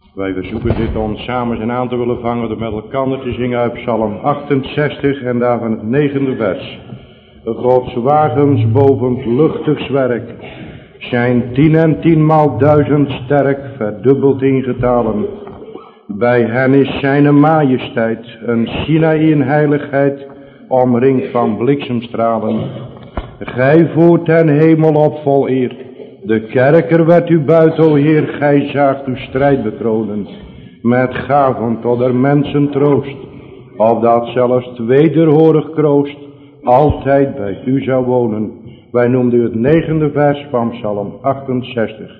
Wij verzoeken dit ons samen zijn aan te willen vangen door met elkaar te zingen uit Psalm 68 en daarvan het 9e vers. Gods wagens boven het luchtig zwerk zijn 10 en 10.000 sterk, verdubbeld in getalen. Bij hen is zijn majesteit, een Sinaï in heiligheid, omringd van bliksemstralen. Gij voert ten hemel op vol eer. De kerker werd u buiten, o Heer, gij zaagt uw strijd bekronen. Met gaven tot der mensen troost. Opdat zelfs het wederhorig kroost altijd bij u zou wonen. Wij noemden u het 9e vers van Psalm 68.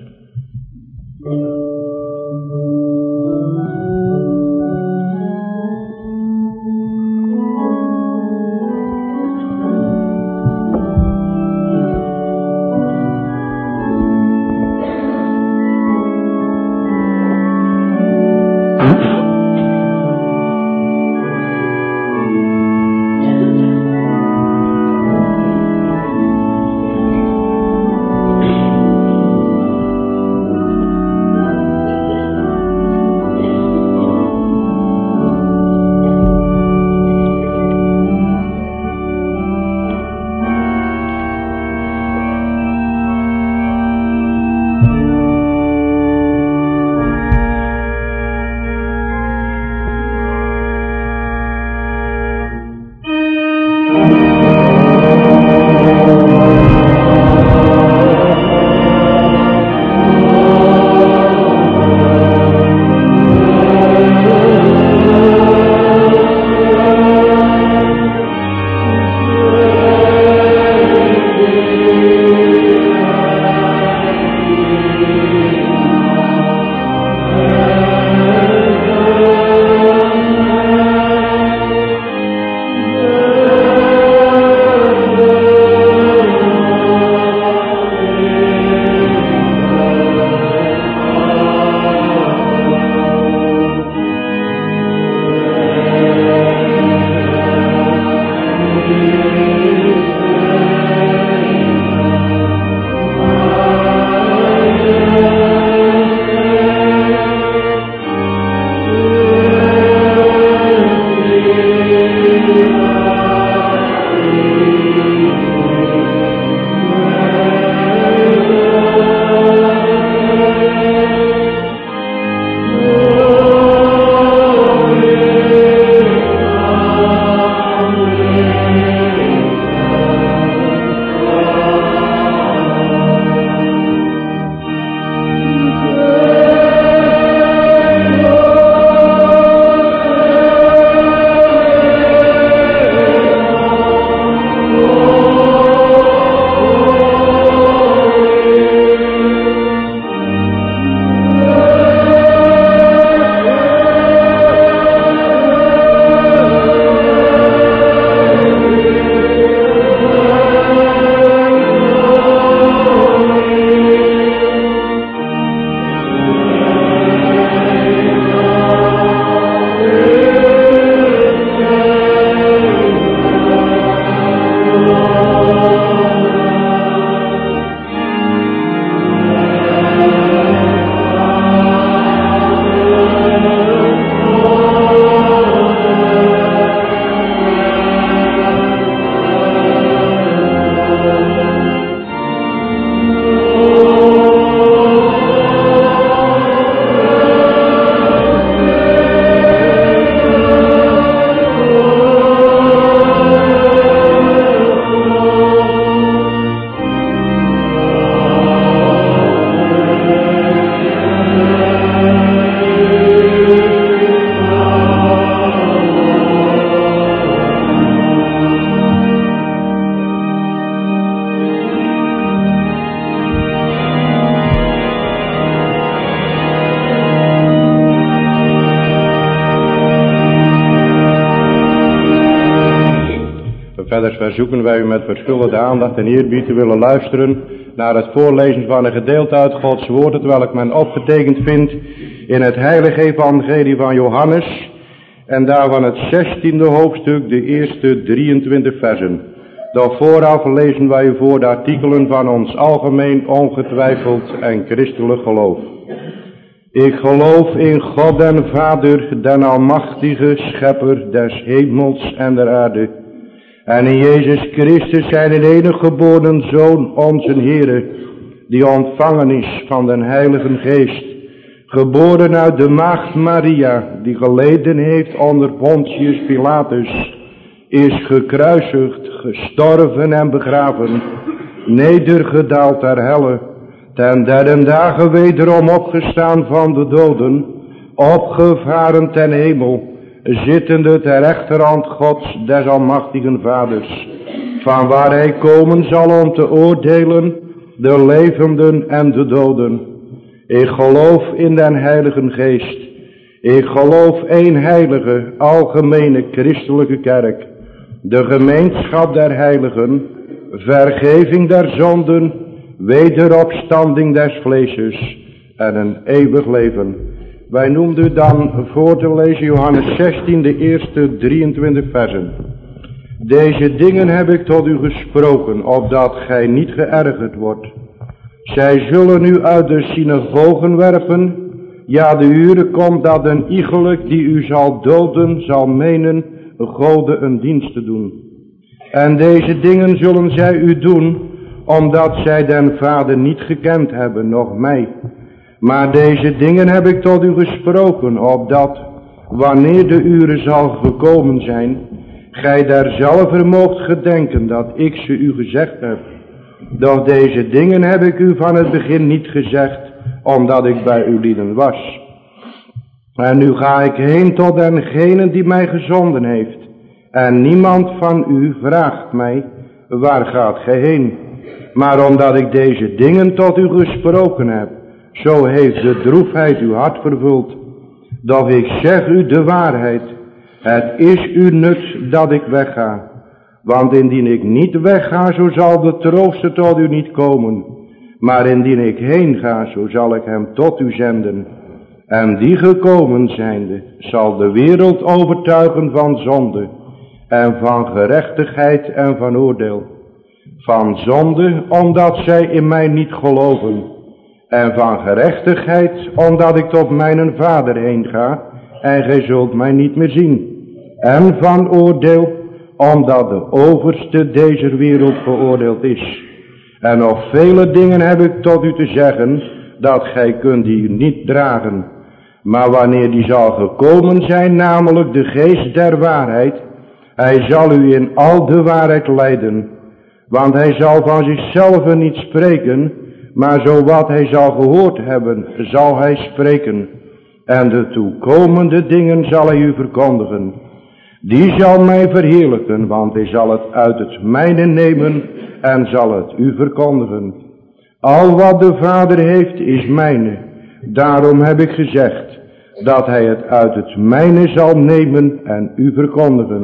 Verder verzoeken wij u met verschillende aandacht en eerbied te willen luisteren naar het voorlezen van een gedeelte uit Gods woord, terwijl men opgetekend vindt in het heilige evangelie van Johannes en daarvan het 16e hoofdstuk, de eerste 23 versen. Doch vooraf lezen wij u voor de artikelen van ons algemeen ongetwijfeld en christelijk geloof. Ik geloof in God den Vader, den almachtige schepper des hemels en der aarde. En in Jezus Christus zijn enige geboren Zoon, onze Heere, die ontvangen is van den Heilige Geest. Geboren uit de maagd Maria, die geleden heeft onder Pontius Pilatus. Is gekruisigd, gestorven en begraven, nedergedaald ter helle, ten derde dagen wederom opgestaan van de doden, opgevaren ten hemel, zittende ter rechterhand Gods des almachtigen Vaders, van waar hij komen zal om te oordelen de levenden en de doden. Ik geloof in den Heilige Geest. Ik geloof één heilige, algemene christelijke kerk, de gemeenschap der heiligen, vergeving der zonden, wederopstanding des vleeses en een eeuwig leven. Wij noemden dan voor te lezen Johannes 16, de eerste 23 versen. Deze dingen heb ik tot u gesproken, opdat gij niet geërgerd wordt. Zij zullen u uit de synagogen werpen. Ja, de uren komt dat een iegelijk die u zal doden, zal menen Gode een dienst te doen. En deze dingen zullen zij u doen, omdat zij den Vader niet gekend hebben, noch mij. Maar deze dingen heb ik tot u gesproken, opdat, wanneer de uren zal gekomen zijn, gij derzelve moogt gedenken dat ik ze u gezegd heb. Doch deze dingen heb ik u van het begin niet gezegd, omdat ik bij u lieden was. En nu ga ik heen tot dengene die mij gezonden heeft. En niemand van u vraagt mij, waar gaat gij heen? Maar omdat ik deze dingen tot u gesproken heb, zo heeft de droefheid uw hart vervuld. Doch ik zeg u de waarheid, het is u nut dat ik wegga. Want indien ik niet wegga, zo zal de trooster tot u niet komen. Maar indien ik heen ga, zo zal ik hem tot u zenden. En die gekomen zijnde, zal de wereld overtuigen van zonde, en van gerechtigheid en van oordeel. Van zonde, omdat zij in mij niet geloven. En van gerechtigheid, omdat ik tot mijn Vader heen ga, en gij zult mij niet meer zien. En van oordeel, omdat de overste deze wereld veroordeeld is. En nog vele dingen heb ik tot u te zeggen, dat gij kunt die niet dragen. Maar wanneer die zal gekomen zijn, namelijk de geest der waarheid, hij zal u in al de waarheid leiden. Want hij zal van zichzelf niet spreken, maar zo wat hij zal gehoord hebben, zal hij spreken. En de toekomende dingen zal hij u verkondigen. Die zal mij verheerlijken, want hij zal het uit het mijne nemen en zal het u verkondigen. Al wat de Vader heeft is mijne. Daarom heb ik gezegd dat hij het uit het mijne zal nemen en u verkondigen.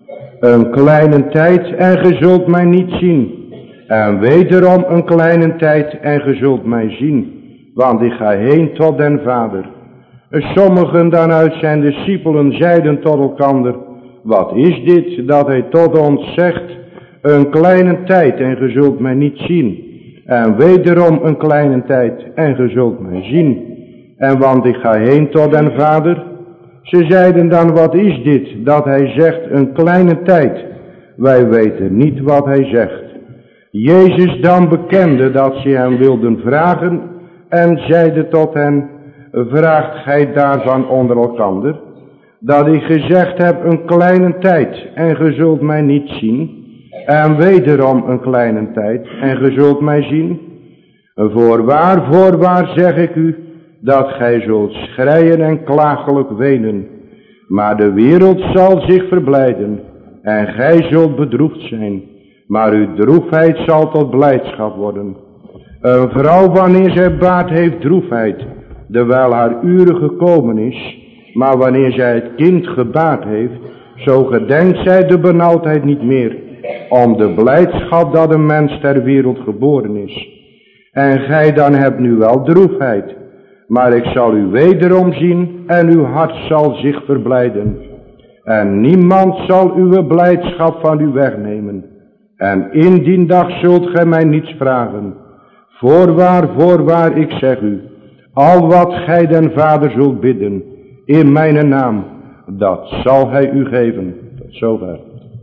Een kleine tijd en ge zult mij niet zien. En wederom een kleine tijd en ge zult mij zien. Want ik ga heen tot den Vader. Sommigen dan uit zijn discipelen zeiden tot elkander: wat is dit dat hij tot ons zegt? Een kleine tijd en ge zult mij niet zien. En wederom een kleine tijd en ge zult mij zien. En want ik ga heen tot den Vader. Ze zeiden dan: wat is dit dat hij zegt een kleine tijd? Wij weten niet wat hij zegt. Jezus dan bekende dat ze hem wilden vragen en zeide tot hen: vraagt gij daarvan onder elkander? Dat ik gezegd heb een kleine tijd en ge zult mij niet zien. En wederom een kleine tijd en ge zult mij zien. Voorwaar zeg ik u, dat gij zult schreien en klagelijk wenen. Maar de wereld zal zich verblijden en gij zult bedroefd zijn. Maar uw droefheid zal tot blijdschap worden. Een vrouw wanneer zij baat heeft droefheid, terwijl haar uren gekomen is. Maar wanneer zij het kind gebaard heeft, zo gedenkt zij de benauwdheid niet meer, om de blijdschap dat een mens ter wereld geboren is. En gij dan hebt nu wel droefheid, maar ik zal u wederom zien en uw hart zal zich verblijden. En niemand zal uw blijdschap van u wegnemen. En in die dag zult gij mij niets vragen. Voorwaar, ik zeg u, Al wat gij den Vader zult bidden, in mijn naam, dat zal hij u geven. Tot zover.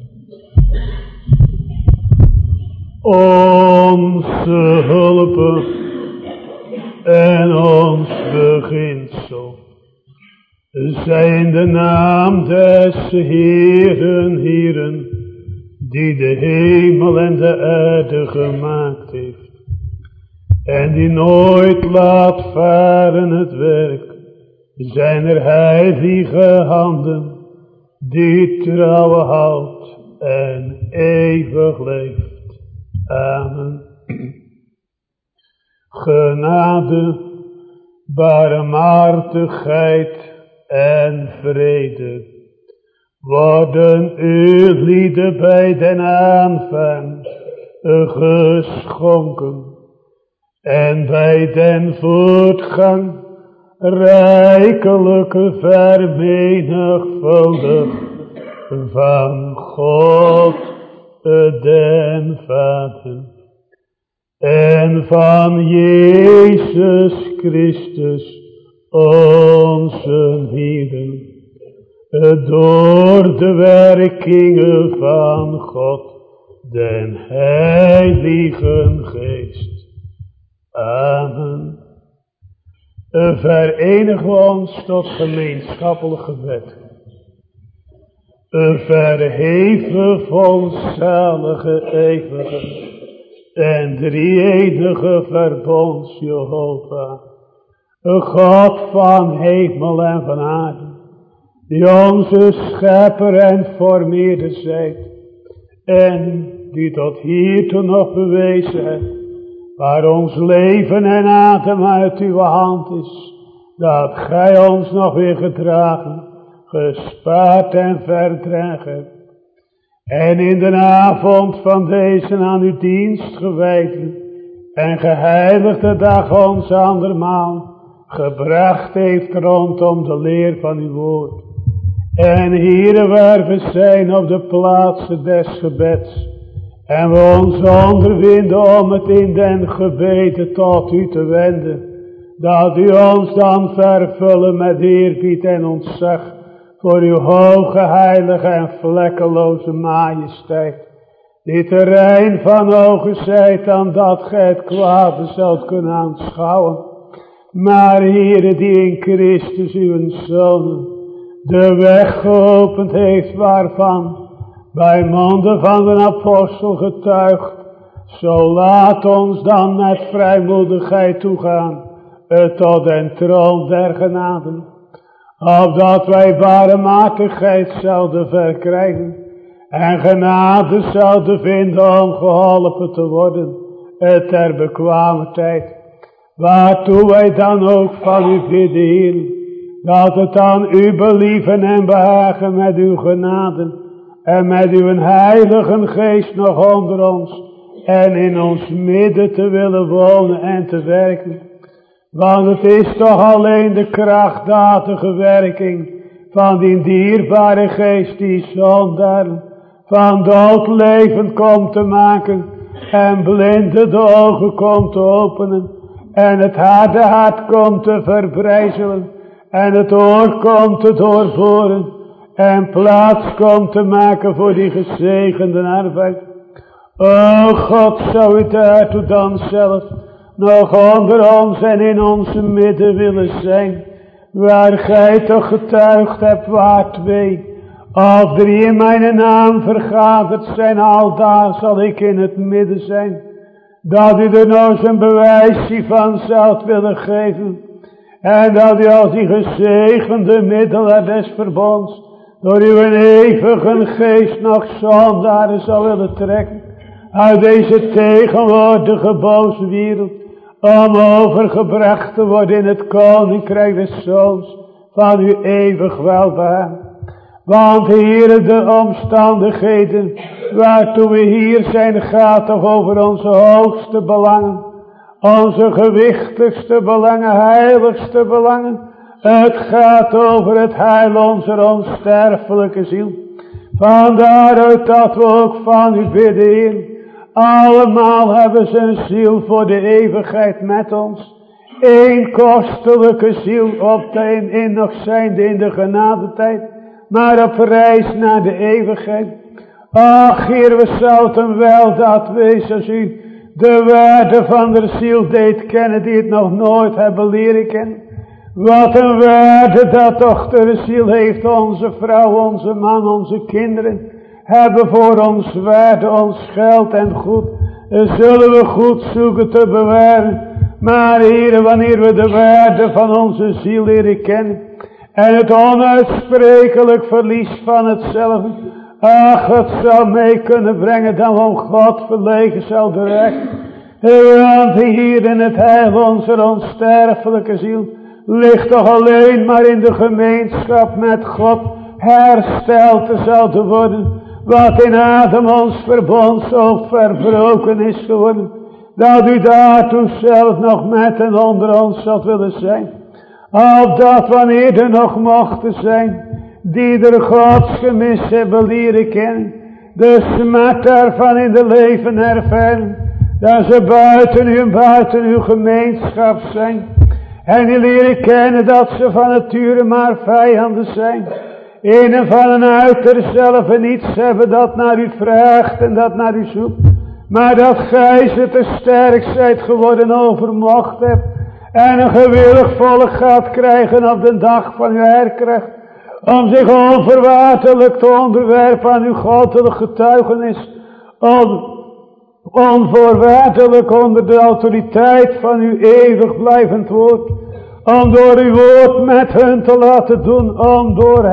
Onze hulp en ons beginsel zijn de naam des Heeren, Heeren, die de hemel en de aarde gemaakt heeft, en die nooit laat varen het werk zijner heilige handen, die trouw houdt en eeuwig leeft. Amen. Genade, barmhartigheid en vrede worden uw lieden bij den aanvang geschonken, en bij den voortgang rijkelijk vermenigvuldigd van God den Vader en van Jezus Christus onze Heer, door de werkingen van God den Heiligen Geest. Amen. Verenigen we ons tot gemeenschappelijk gebed. Verheven volzalige eeuwige en drie-enige verbonds Jehovah, God van hemel en van aarde, die onze schepper en formeerder zijt, en die tot hiertoe nog bewezen hebt, waar ons leven en adem uit uw hand is, dat gij ons nog weer gedragen, gespaard en verdragen hebt, en in de avond van deze aan uw dienst gewijden en geheiligde dag ons andermaal gebracht heeft rondom de leer van uw woord. En hier waar we zijn op de plaatsen des gebeds, en we ons onderwinden om het in den gebeden tot u te wenden, dat u ons dan vervullen met eerbied en ontzag voor uw hoge, heilige en vlekkeloze majesteit, die te rein van ogen zijt dan dat gij het kwade zult kunnen aanschouwen, maar Heere, die in Christus uw Zoon de weg geopend heeft, waarvan bij monden van de apostel getuigt, zo laat ons dan met vrijmoedigheid toegaan tot den troon der genade, opdat wij barmhartigheid zouden verkrijgen en genade zouden vinden om geholpen te worden ter bekwame tijd, waartoe wij dan ook van u bidden, Heer, dat het aan u believen en behagen met uw genade en met uw heilige geest nog onder ons en in ons midden te willen wonen en te werken. Want het is toch alleen de krachtdadige werking van die dierbare geest die zondaren van dood levend komt te maken en blinde de ogen komt te openen en het harde hart komt te verbrijzelen en het oor komt te doorboren en plaats komt te maken voor die gezegende arbeid. O God, zou u daartoe dan zelf nog onder ons en in onze midden willen zijn, waar gij toch getuigd hebt, waar 2 of 3 in mijn naam vergaderd zijn, aldaar zal ik in het midden zijn, dat u er nog eens een bewijsje van zoudt willen geven, en dat u als die gezegende middelaar des verbonds door uw eeuwige geest nog zondaren zou willen trekken uit deze tegenwoordige boze wereld, om overgebracht te worden in het koninkrijk des Zoons van uw eeuwig welbehagen. Want Heere, de omstandigheden waartoe we hier zijn, gaat toch over onze hoogste belangen, onze gewichtigste belangen, heiligste belangen. Het gaat over het heil onze onsterfelijke ziel. Vandaaruit dat we ook van u bidden, Heer. Allemaal hebben ze een ziel voor de eeuwigheid met ons. één kostelijke ziel op in nog zijnde in de genadetijd, maar op reis naar de eeuwigheid. Ach, Heer, we zouden wel dat wezen als u de waarde van de ziel deed kennen die het nog nooit hebben leren kennen. Wat een waarde dat toch de ziel heeft, onze vrouw, onze man, onze kinderen, hebben voor ons waarde, ons geld en goed. Zullen we goed zoeken te bewaren. Maar Heer, wanneer we de waarde van onze ziel leren kennen en het onuitsprekelijk verlies van hetzelfde, ach, het zou mee kunnen brengen dat we om God verlegen zouden raken. Want hier in het heil onze onsterfelijke ziel ligt toch alleen maar in de gemeenschap met God hersteld te zouden worden. Wat in Adam ons verbond zo verbroken is geworden, dat u daartoe zelf nog met en onder ons zou willen zijn. Opdat wanneer er nog mochten zijn, die er Gods gemis hebben leren kennen, de smet daarvan in de leven ervaren, dat ze buiten uw gemeenschap zijn. En die leren kennen dat ze van nature maar vijanden zijn. In en van een uiter zelf niets hebben dat naar u vraagt en dat naar u zoekt. Maar dat gij ze te sterk zijt geworden overmocht hebt. En een gewillig volk gaat krijgen op de dag van uw herkracht. Om zich onvoorwaardelijk te onderwerpen aan uw goddelijk getuigenis. Onvoorwaardelijk onder de autoriteit van uw eeuwig blijvend woord. Om door uw woord met hun te laten doen. Om door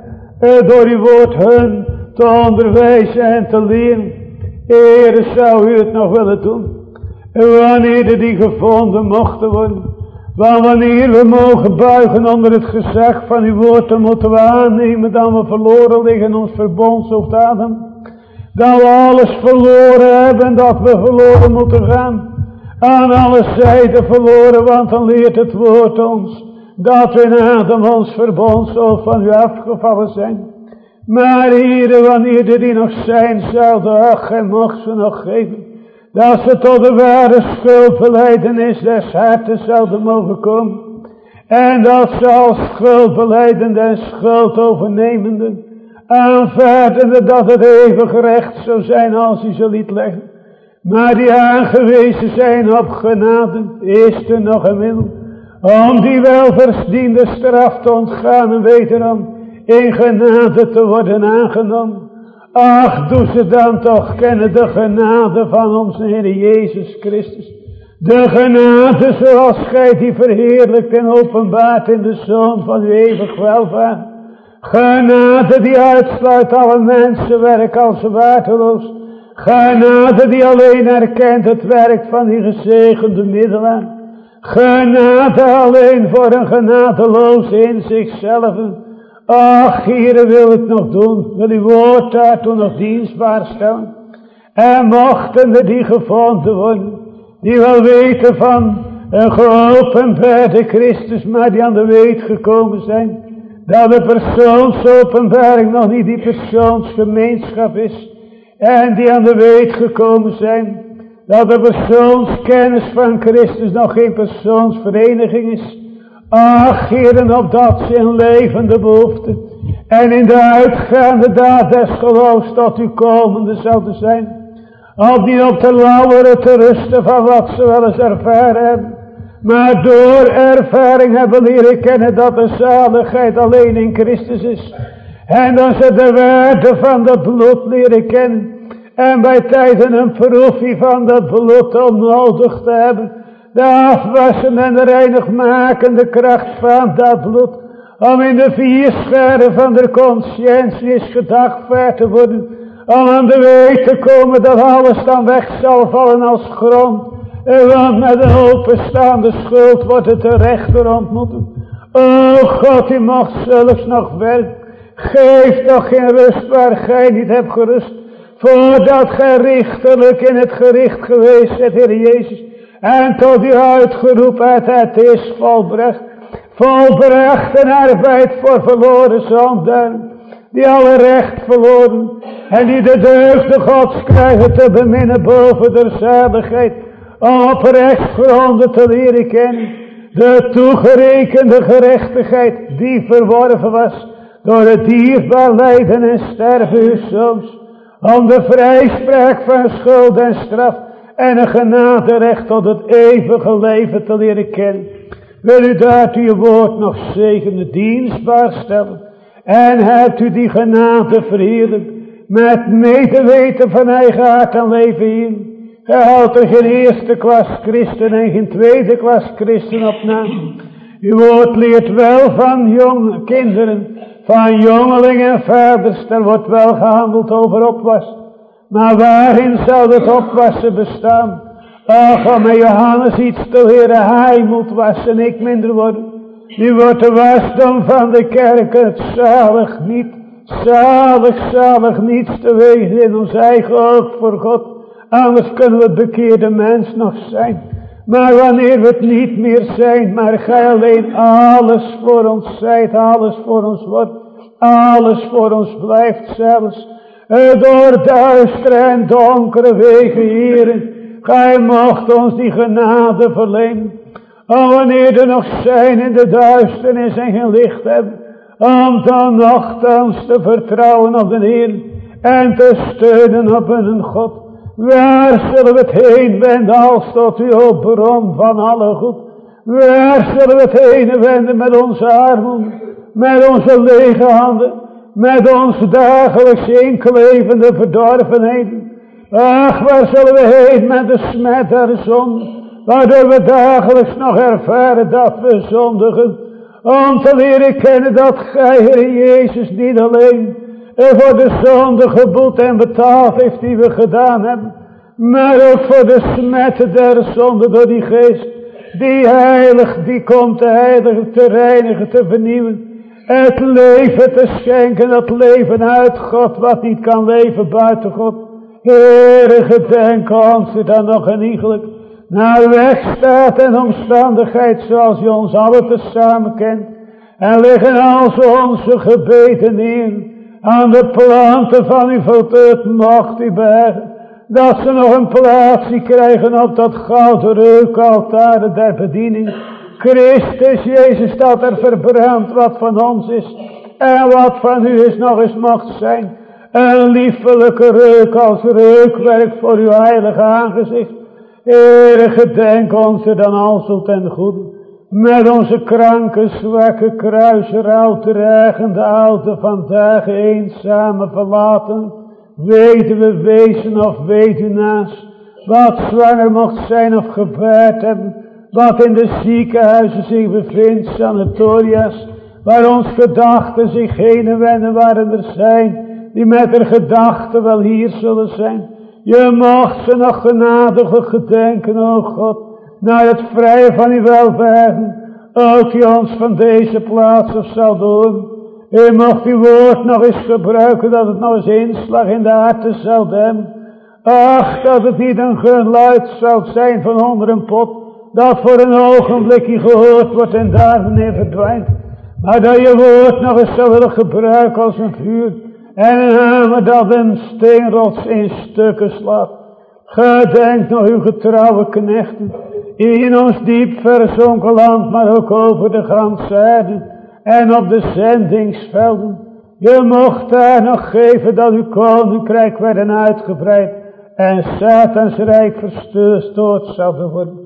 uw woord hun te onderwijzen en te leren. Heere, zou u het nog willen doen? Wanneer die gevonden mochten worden. Want wanneer we mogen buigen onder het gezag van uw woord, dan moeten we aannemen dat we verloren liggen in ons verbondshoofd Adam. Dat we alles verloren hebben en dat we verloren moeten gaan. Aan alle zijden verloren, want dan leert het woord ons dat we in Adam ons verbondshoofd van u afgevallen zijn. Maar Heere, wanneer er die nog zijn zouden, ach, en mocht ze nog geven, dat ze tot de ware schuldbelijdenis des harten zouden mogen komen. En dat ze als schuldbelijdende en schuldovernemende, aanvaardende dat het eeuwig recht zou zijn als hij ze liet leggen. Maar die aangewezen zijn op genade, is er nog een middel om die welverdiende straf te ontgaan en wederom in genade te worden aangenomen. Ach, doe ze dan toch kennen de genade van onze Heer Jezus Christus. De genade zoals gij die verheerlijkt en openbaart in de Zoon van uw eeuwig welvaart. Genade die uitsluit alle mensenwerk als waardeloos. Genade die alleen erkent het werk van die gezegende middelaar. Genade alleen voor een genadeloze in zichzelf. Ach, Heere, wil het nog doen, wil uw woord daartoe nog dienstbaar stellen. En mochten er die gevonden worden, die wel weten van een geopenbaarde Christus, maar die aan de weet gekomen zijn, dat de persoonsopenbaring nog niet die persoonsgemeenschap is, en die aan de weet gekomen zijn, dat de persoonskennis van Christus nog geen persoonsvereniging is. Ach, Heeren, opdat ze in levende behoefte en in de uitgaande daad des geloofs tot uw komende zouden zijn. Op die op de lauweren te rusten van wat ze wel eens ervaren hebben. Maar door ervaring hebben leren kennen dat de zaligheid alleen in Christus is. En dat ze de waarde van dat bloed leren kennen. En bij tijden een proefje van dat bloed onnodig te hebben. De afwassen en de reinigmakende kracht van dat bloed. Om in de vier sferen van de conscientie gedagvaard te worden. Om aan de weet te komen dat alles dan weg zal vallen als grond. Want met een openstaande schuld wordt het de rechter ontmoeten. O God, u mocht zelfs nog werken. Geef toch geen rust waar gij niet hebt gerust. Voordat gij richterlijk in het gericht geweest bent, Heer Jezus. En tot u uitgeroepen het is volbracht. Volbracht en arbeid voor verloren zondaars. Die alle recht verloren. En die de deugden Gods krijgen te beminnen boven de zaligheid. Om op rechtsgronden te leren kennen. de toegerekende gerechtigheid die verworven was door het dierbaar lijden en sterven uw zoons, om de vrijspraak van schuld en straf en een genaderecht tot het eeuwige leven te leren kennen. Wil u daartoe uw woord nog zegenen, dienstbaar stellen, en hebt u die genade verheerlijk, met medeweten van eigen hart en leven hier. Gij houdt er geen eerste klas christen en geen tweede klas christen op na. Uw woord leert wel van jonge kinderen, van jongelingen en vaders. Er wordt wel gehandeld over opwas. Maar waarin zou het opwassen bestaan? Och, om met Johannes iets te leren, hij moet wassen, ik minder worden. Nu wordt de wasdom van de kerk het zalig niets teweeg in ons eigen oog voor God. Anders kunnen we het bekeerde mens nog zijn. Maar wanneer we het niet meer zijn, maar gij alleen alles voor ons zijt, alles voor ons wordt, alles voor ons blijft zelfs. Door duistere en donkere wegen, Heeren, gij mocht ons die genade verlenen. Wanneer er nog zijn in de duisternis en geen licht hebben, om dan nogthans te vertrouwen op de Heer en te steunen op een God. Waar zullen we het heen wenden als tot u, o bron van alle goed? Waar zullen we het heen wenden met onze armoede, met onze lege handen, met onze dagelijks inklevende verdorvenheden? Ach, waar zullen we heen met de smet der zonde, waardoor we dagelijks nog ervaren dat we zondigen, om te leren kennen dat gij, Heer Jezus, niet alleen voor de zonde geboet en betaald heeft die we gedaan hebben, maar ook voor de smetten der zonde door die geest, die heilig, die komt te heiligen, te reinigen, te vernieuwen, het leven te schenken, het leven uit God, wat niet kan leven buiten God. Heere, gedenk ons er dan nog geniegelijk naar weg staat en omstandigheid zoals u ons allen tezamen kent, en liggen als onze gebeden neer aan de planten van uw voeten. Het mocht u bergen, dat ze nog een plaatsje krijgen op dat gouden reukaltaar der bediening. Christus Jezus, dat er verbrandt wat van ons is en wat van u is nog eens mocht zijn. Een liefelijke reuk als reukwerk voor uw heilige aangezicht. Heere, gedenk ons er dan alzo ten goede. Met onze kranke, zwakke, kruisrouw dragende oude vandaag eenzame verlaten, weduwe wezen of weduwnaas, wat zwanger mocht zijn of gebaard hebben, wat in de ziekenhuizen zich bevindt, sanatoria's, waar ons gedachten zich heen en wenden, waren er zijn, die met haar gedachten wel hier zullen zijn. Je mocht ze nog genadig gedenken, o God, naar het vrije van uw welbehagen, ook die ons van deze plaats af zal doen. U mocht uw woord nog eens gebruiken, dat het nog eens inslag in de harten zou demmen. Ach, dat het niet een geluid zou zijn van onder een pot, dat voor een ogenblikje gehoord wordt en daar weer verdwijnt. Maar dat je woord nog eens zou willen gebruiken als een vuur, en een hamer dat een steenrots in stukken slaat. Gedenk nog uw getrouwe knechten, in ons diep verzonken land, maar ook over de ganse aarde en op de zendingsvelden. Je mocht daar nog geven dat uw koninkrijk werden uitgebreid en Satans rijk verstoord zou worden.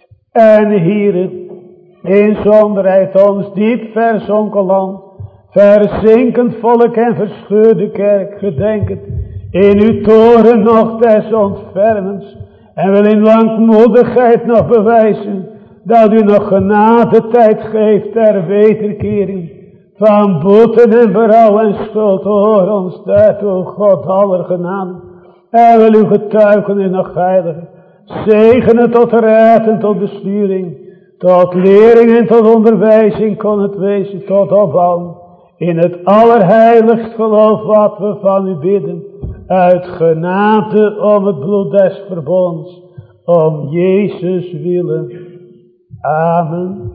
En hier in zonderheid ons diep verzonken land, verzinkend volk en verscheurde kerk, gedenk het in uw toren nog des ontfermens, en wil in langmoedigheid nog bewijzen dat u nog genade tijd geeft ter wederkering van boeten en berouw en schuld. Hoor ons daartoe, God aller genade, en wil uw getuigen in nog heiligen zegenen tot raad en tot besturing, tot lering en tot onderwijzing kon het wezen, tot opbouw in het allerheiligst geloof wat we van u bidden, uit genade om het bloed des verbonds, om Jezus willen. Amen.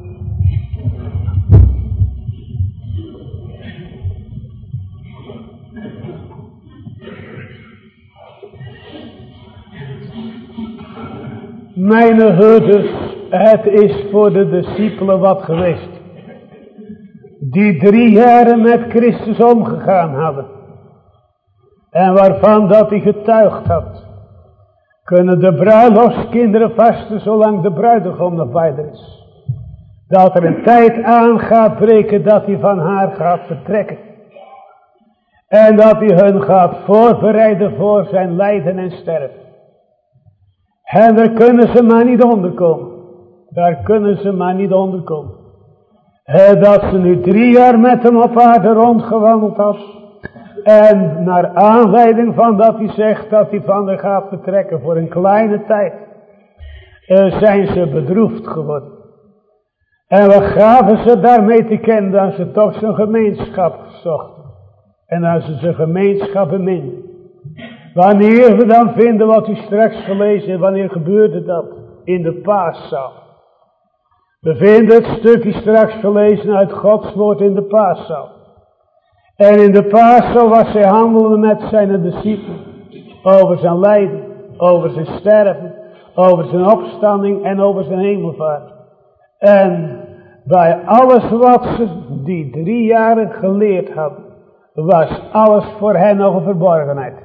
Mijn herders Het is voor de discipelen wat geweest. Die 3 jaren met Christus omgegaan hadden. En waarvan dat hij getuigd had. Kunnen de bruiloftskinderen vasten zolang de bruidegom nog bij er is. Dat er een tijd aan gaat breken dat hij van haar gaat vertrekken. En dat hij hun gaat voorbereiden voor zijn lijden en sterven. En daar kunnen ze maar niet onderkomen. Daar kunnen ze maar niet onderkomen. Dat ze nu 3 jaar met hem op aarde rondgewandeld had. En naar aanleiding van dat hij zegt dat hij van haar gaat vertrekken voor een kleine tijd. Zijn ze bedroefd geworden. En wat gaven ze daarmee te kennen? Dat ze toch zijn gemeenschap zochten. En dat ze zijn gemeenschap beminden. Wanneer we dan vinden wat u straks gelezen heeft, wanneer gebeurde dat? In de paaszaal. We vinden het stukje straks gelezen uit Gods woord in de paaszaal. En in de paaszaal was hij handelde met zijn discipelen. Over zijn lijden, over zijn sterven, over zijn opstanding en over zijn hemelvaart. En bij alles wat ze die 3 jaren geleerd hadden, was alles voor hen nog een verborgenheid.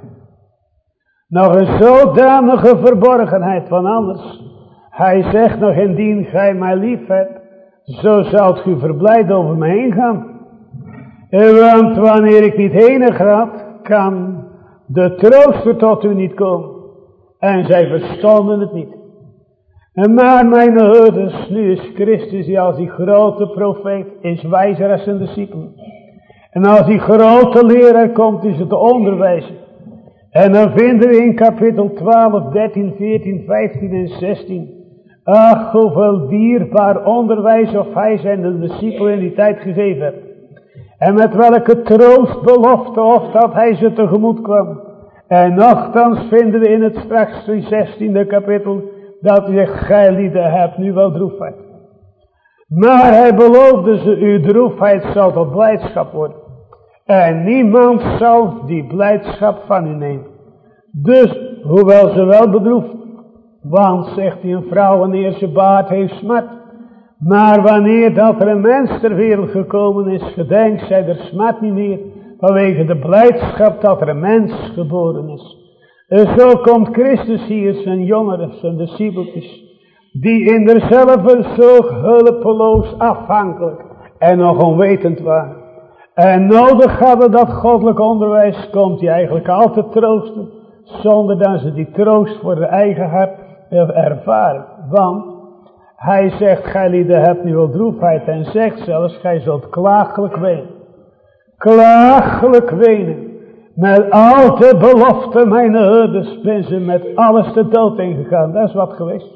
Nog een zodanige verborgenheid van anders. Hij zegt nog, indien gij mij lief hebt, zo zult u verblijd over me heen gaan. Want wanneer ik niet heen ga, kan de trooster tot u niet komen. En zij verstonden het niet. Maar mijn herders, nu is Christus die als die grote profeet is wijzer als zijn discipelen. En als die grote leraar komt, is het de onderwijzer. En dan vinden we in kapitel 12, 13, 14, 15 en 16. Ach, hoeveel dierbaar onderwijs of hij zijn de discipelen in die tijd gegeven heeft. En met welke troostbelofte of dat hij ze tegemoet kwam. En nochtans vinden we in het straks 16e kapitel dat hij zegt, gij lieden hebt nu wel droefheid. Maar hij beloofde ze, uw droefheid zal tot blijdschap worden. En niemand zal die blijdschap van u nemen. Dus, hoewel ze wel bedroefd, want, zegt hij, een vrouw wanneer ze baard heeft smart. Maar wanneer dat er een mens ter wereld gekomen is, gedenkt zij er smart niet meer, vanwege de blijdschap dat er een mens geboren is. En zo komt Christus hier zijn jongeren, zijn discipeltjes, die in derzelfde zo hulpeloos afhankelijk en nog onwetend waren. En nodig hadden dat goddelijk onderwijs, komt hij eigenlijk altijd troosten, zonder dat ze die troost voor de eigen hart ervaren. Want hij zegt, gij lieden hebt nu wel droefheid en zegt zelfs, gij zult klagelijk wenen. Klagelijk wenen. Met al de beloften mijn herders ben ze met alles de dood ingegaan. Dat is wat geweest.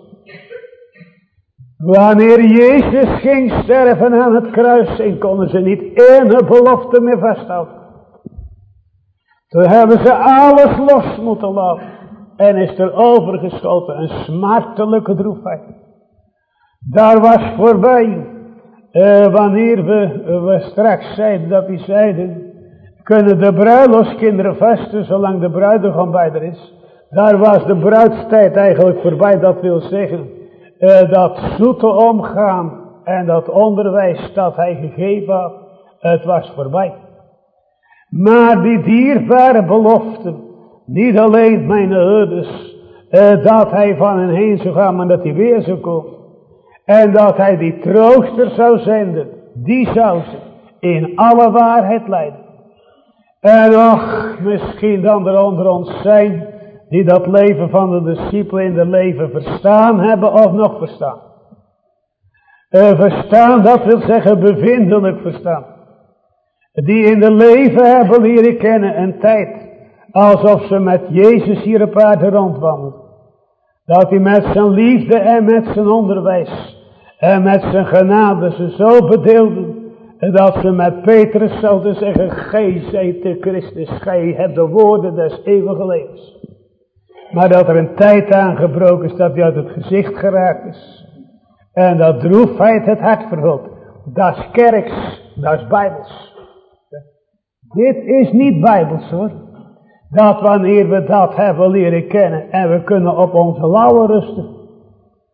Wanneer Jezus ging sterven aan het kruis, en konden ze niet één belofte meer vasthouden. Toen hebben ze alles los moeten laten. En is er overgeschoten een smartelijke droefheid. Daar was voorbij. Wanneer we straks zeiden dat die zeiden, kunnen de bruiloftskinderen vasten zolang de bruidegom bij er is. Daar was de bruidstijd eigenlijk voorbij. Dat wil zeggen, dat zoete omgaan en dat onderwijs dat hij gegeven had, het was voorbij. Maar die dierbare beloften, niet alleen mijn herders, dat hij van hen heen zou gaan, maar dat hij weer zou komen. En dat hij die trooster zou zenden, die zou ze in alle waarheid leiden. En och, misschien dan er onder ons zijn, die dat leven van de discipelen in de leven verstaan hebben of nog verstaan. Verstaan, dat wil zeggen bevindelijk verstaan. Die in de leven hebben leren kennen een tijd, alsof ze met Jezus hier op aarde rondwandelen. Dat hij met zijn liefde en met zijn onderwijs en met zijn genade ze zo bedeelden, dat ze met Petrus zouden zeggen, gij zijt de Christus, gij hebt de woorden des eeuwige levens. Maar dat er een tijd aangebroken is dat hij uit het gezicht geraakt is. En dat droefheid het hart vervult. Dat is kerks, dat is bijbels. Dit is niet bijbels hoor. Dat wanneer we dat hebben leren kennen en we kunnen op onze lauwen rusten.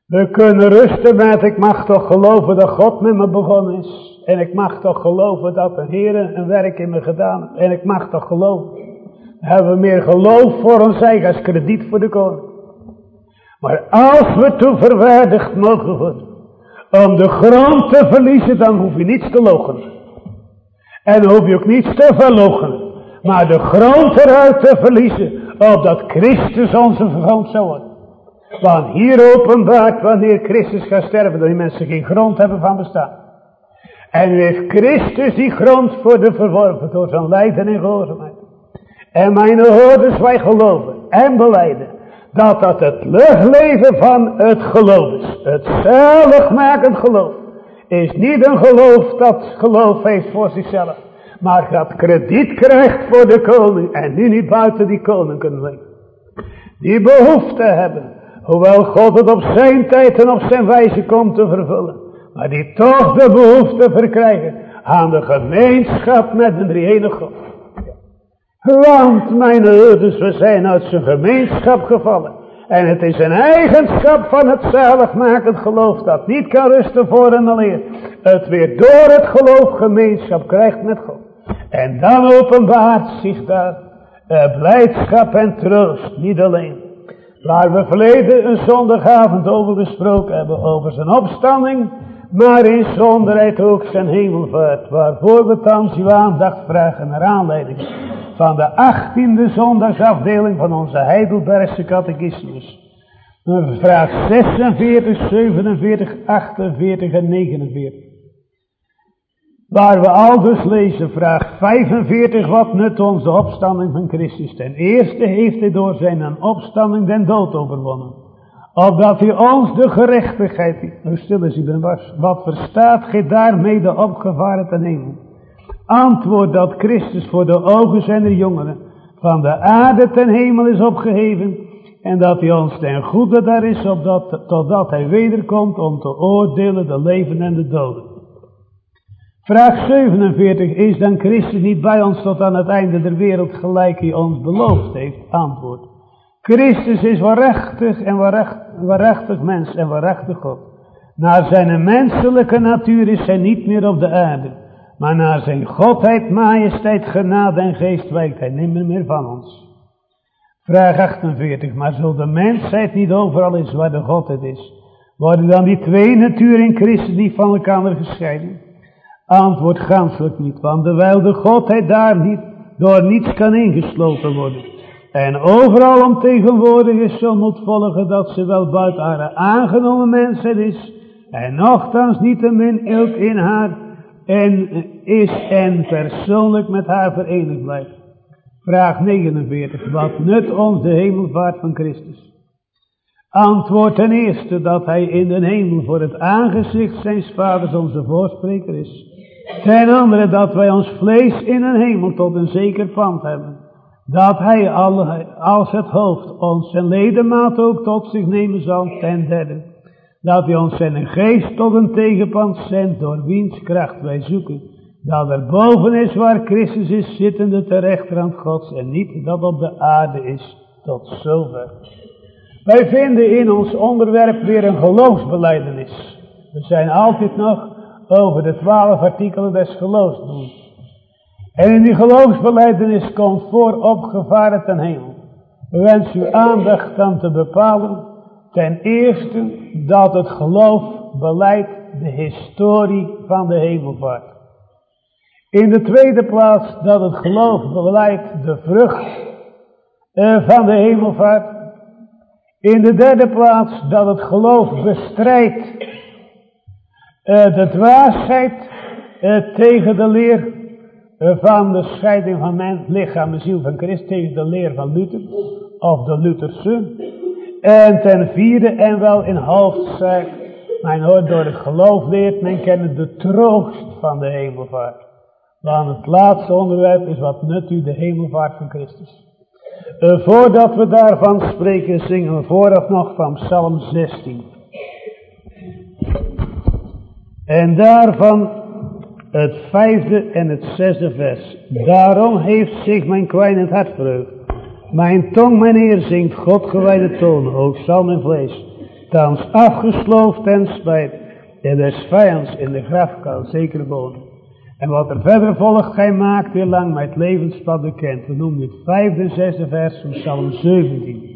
We kunnen rusten met, ik mag toch geloven dat God met me begonnen is. En ik mag toch geloven dat de Heer een werk in me gedaan heeft. En ik mag toch geloven. We hebben meer geloof voor ons eigen als krediet voor de koning. Maar als we toe verwaardigd mogen worden om de grond te verliezen, dan hoef je niets te loochenen. En dan hoef je ook niets te verloochenen. Maar de grond eruit te verliezen, opdat Christus onze grond zou worden. Want hier openbaart wanneer Christus gaat sterven, dat die mensen geen grond hebben van bestaan. En nu heeft Christus die grond voor de verworven door zijn lijden en gehoorzaamheid. En mijn hoorders, wij geloven en belijden dat dat het luchtleven van het geloof is. Het zaligmakend geloof is niet een geloof dat geloof heeft voor zichzelf. Maar dat krediet krijgt voor de koning en nu niet buiten die koning kunnen leven. Die behoefte hebben, hoewel God het op zijn tijd en op zijn wijze komt te vervullen. Maar die toch de behoefte verkrijgen aan de gemeenschap met een drie-enige God. Want mijn ouders, we zijn uit zijn gemeenschap gevallen. En het is een eigenschap van het zaligmakend geloof dat niet kan rusten voor en alleen. Het weer door het geloof gemeenschap krijgt met God. En dan openbaart zich daar blijdschap en troost, niet alleen. Waar we verleden een zondagavond over gesproken hebben, over zijn opstanding, maar in zonderheid ook zijn hemelvaart, waarvoor we thans uw aandacht vragen naar aanleiding van de 18e zondagsafdeling van onze Heidelbergse catechismus. Vraag 46, 47, 48 en 49. Waar we al dus lezen, vraag 45, wat nut ons de opstanding van Christus? Ten eerste heeft hij door zijn opstanding den dood overwonnen. Opdat hij ons de gerechtigheid, hoe stil is, ik ben was, wat verstaat gij daarmee de opgevaren ten hemel? Antwoord dat Christus voor de ogen zijner jongeren van de aarde ten hemel is opgeheven. En dat hij ons ten goede daar is, totdat hij wederkomt om te oordelen de leven en de doden. Vraag 47, is dan Christus niet bij ons tot aan het einde der wereld gelijk hij ons beloofd heeft? Antwoord. Christus is waarachtig en waarachtig mens en waarachtig God. Naar zijn menselijke natuur is hij niet meer op de aarde. Maar naar zijn godheid, majesteit, genade en geest wijkt hij nimmer meer van ons. Vraag 48, maar zo de mensheid niet overal is waar de godheid is, worden dan die twee naturen in Christus niet van elkaar gescheiden? Antwoord ganselijk niet, want terwijl de godheid daar niet door niets kan ingesloten worden. En overal om tegenwoordig is, zo moet volgen dat ze wel buiten haar aangenomen mensheid is, en nochtans niettemin ook in haar en is en persoonlijk met haar verenigd blijft. Vraag 49, wat nut ons de hemelvaart van Christus? Antwoord ten eerste dat hij in de hemel voor het aangezicht zijns vaders onze voorspreker is. Ten andere dat wij ons vlees in een hemel tot een zeker pand hebben. Dat hij als het hoofd ons zijn ledemaat ook tot zich nemen zal. Ten derde dat hij ons zijn geest tot een tegenpand zendt, door wiens kracht wij zoeken. Dat er boven is waar Christus is, zittende ter rechterhand Gods, en niet dat op de aarde is, tot zover. Wij vinden in ons onderwerp weer een geloofsbelijdenis. We zijn altijd nog over de 12 artikelen des geloofs doen. En in die geloofsbelijdenis komt voor opgevaren ten hemel. We wensen uw aandacht dan te bepalen. Ten eerste dat het geloof beleidt de historie van de hemelvaart. In de tweede plaats dat het geloof beleidt de vrucht van de hemelvaart. In de derde plaats dat het geloof bestrijdt de dwaasheid tegen de leer van de scheiding van mens, lichaam en ziel van Christus, tegen de leer van Luther of de Lutherse. En ten vierde en wel in hoofdzaak, mijn hoort door het geloof leert men kennen de troost van de hemelvaart. Want het laatste onderwerp is wat nut u de hemelvaart van Christus. Voordat we daarvan spreken, zingen we vooraf nog van Psalm 16. En daarvan het 5e en het 6e vers. Daarom heeft zich mijn kwijnend hart verheugd. Mijn tong mijn eer zingt, God gewijde toon, ook zal mijn vlees thans afgesloofd en spijt, en des vijands in de grafkuil zeker wonen. En wat er verder volgt, gij maakt weer lang met levenspad bekend. We noemen het 5e en 6e vers van Psalm 17.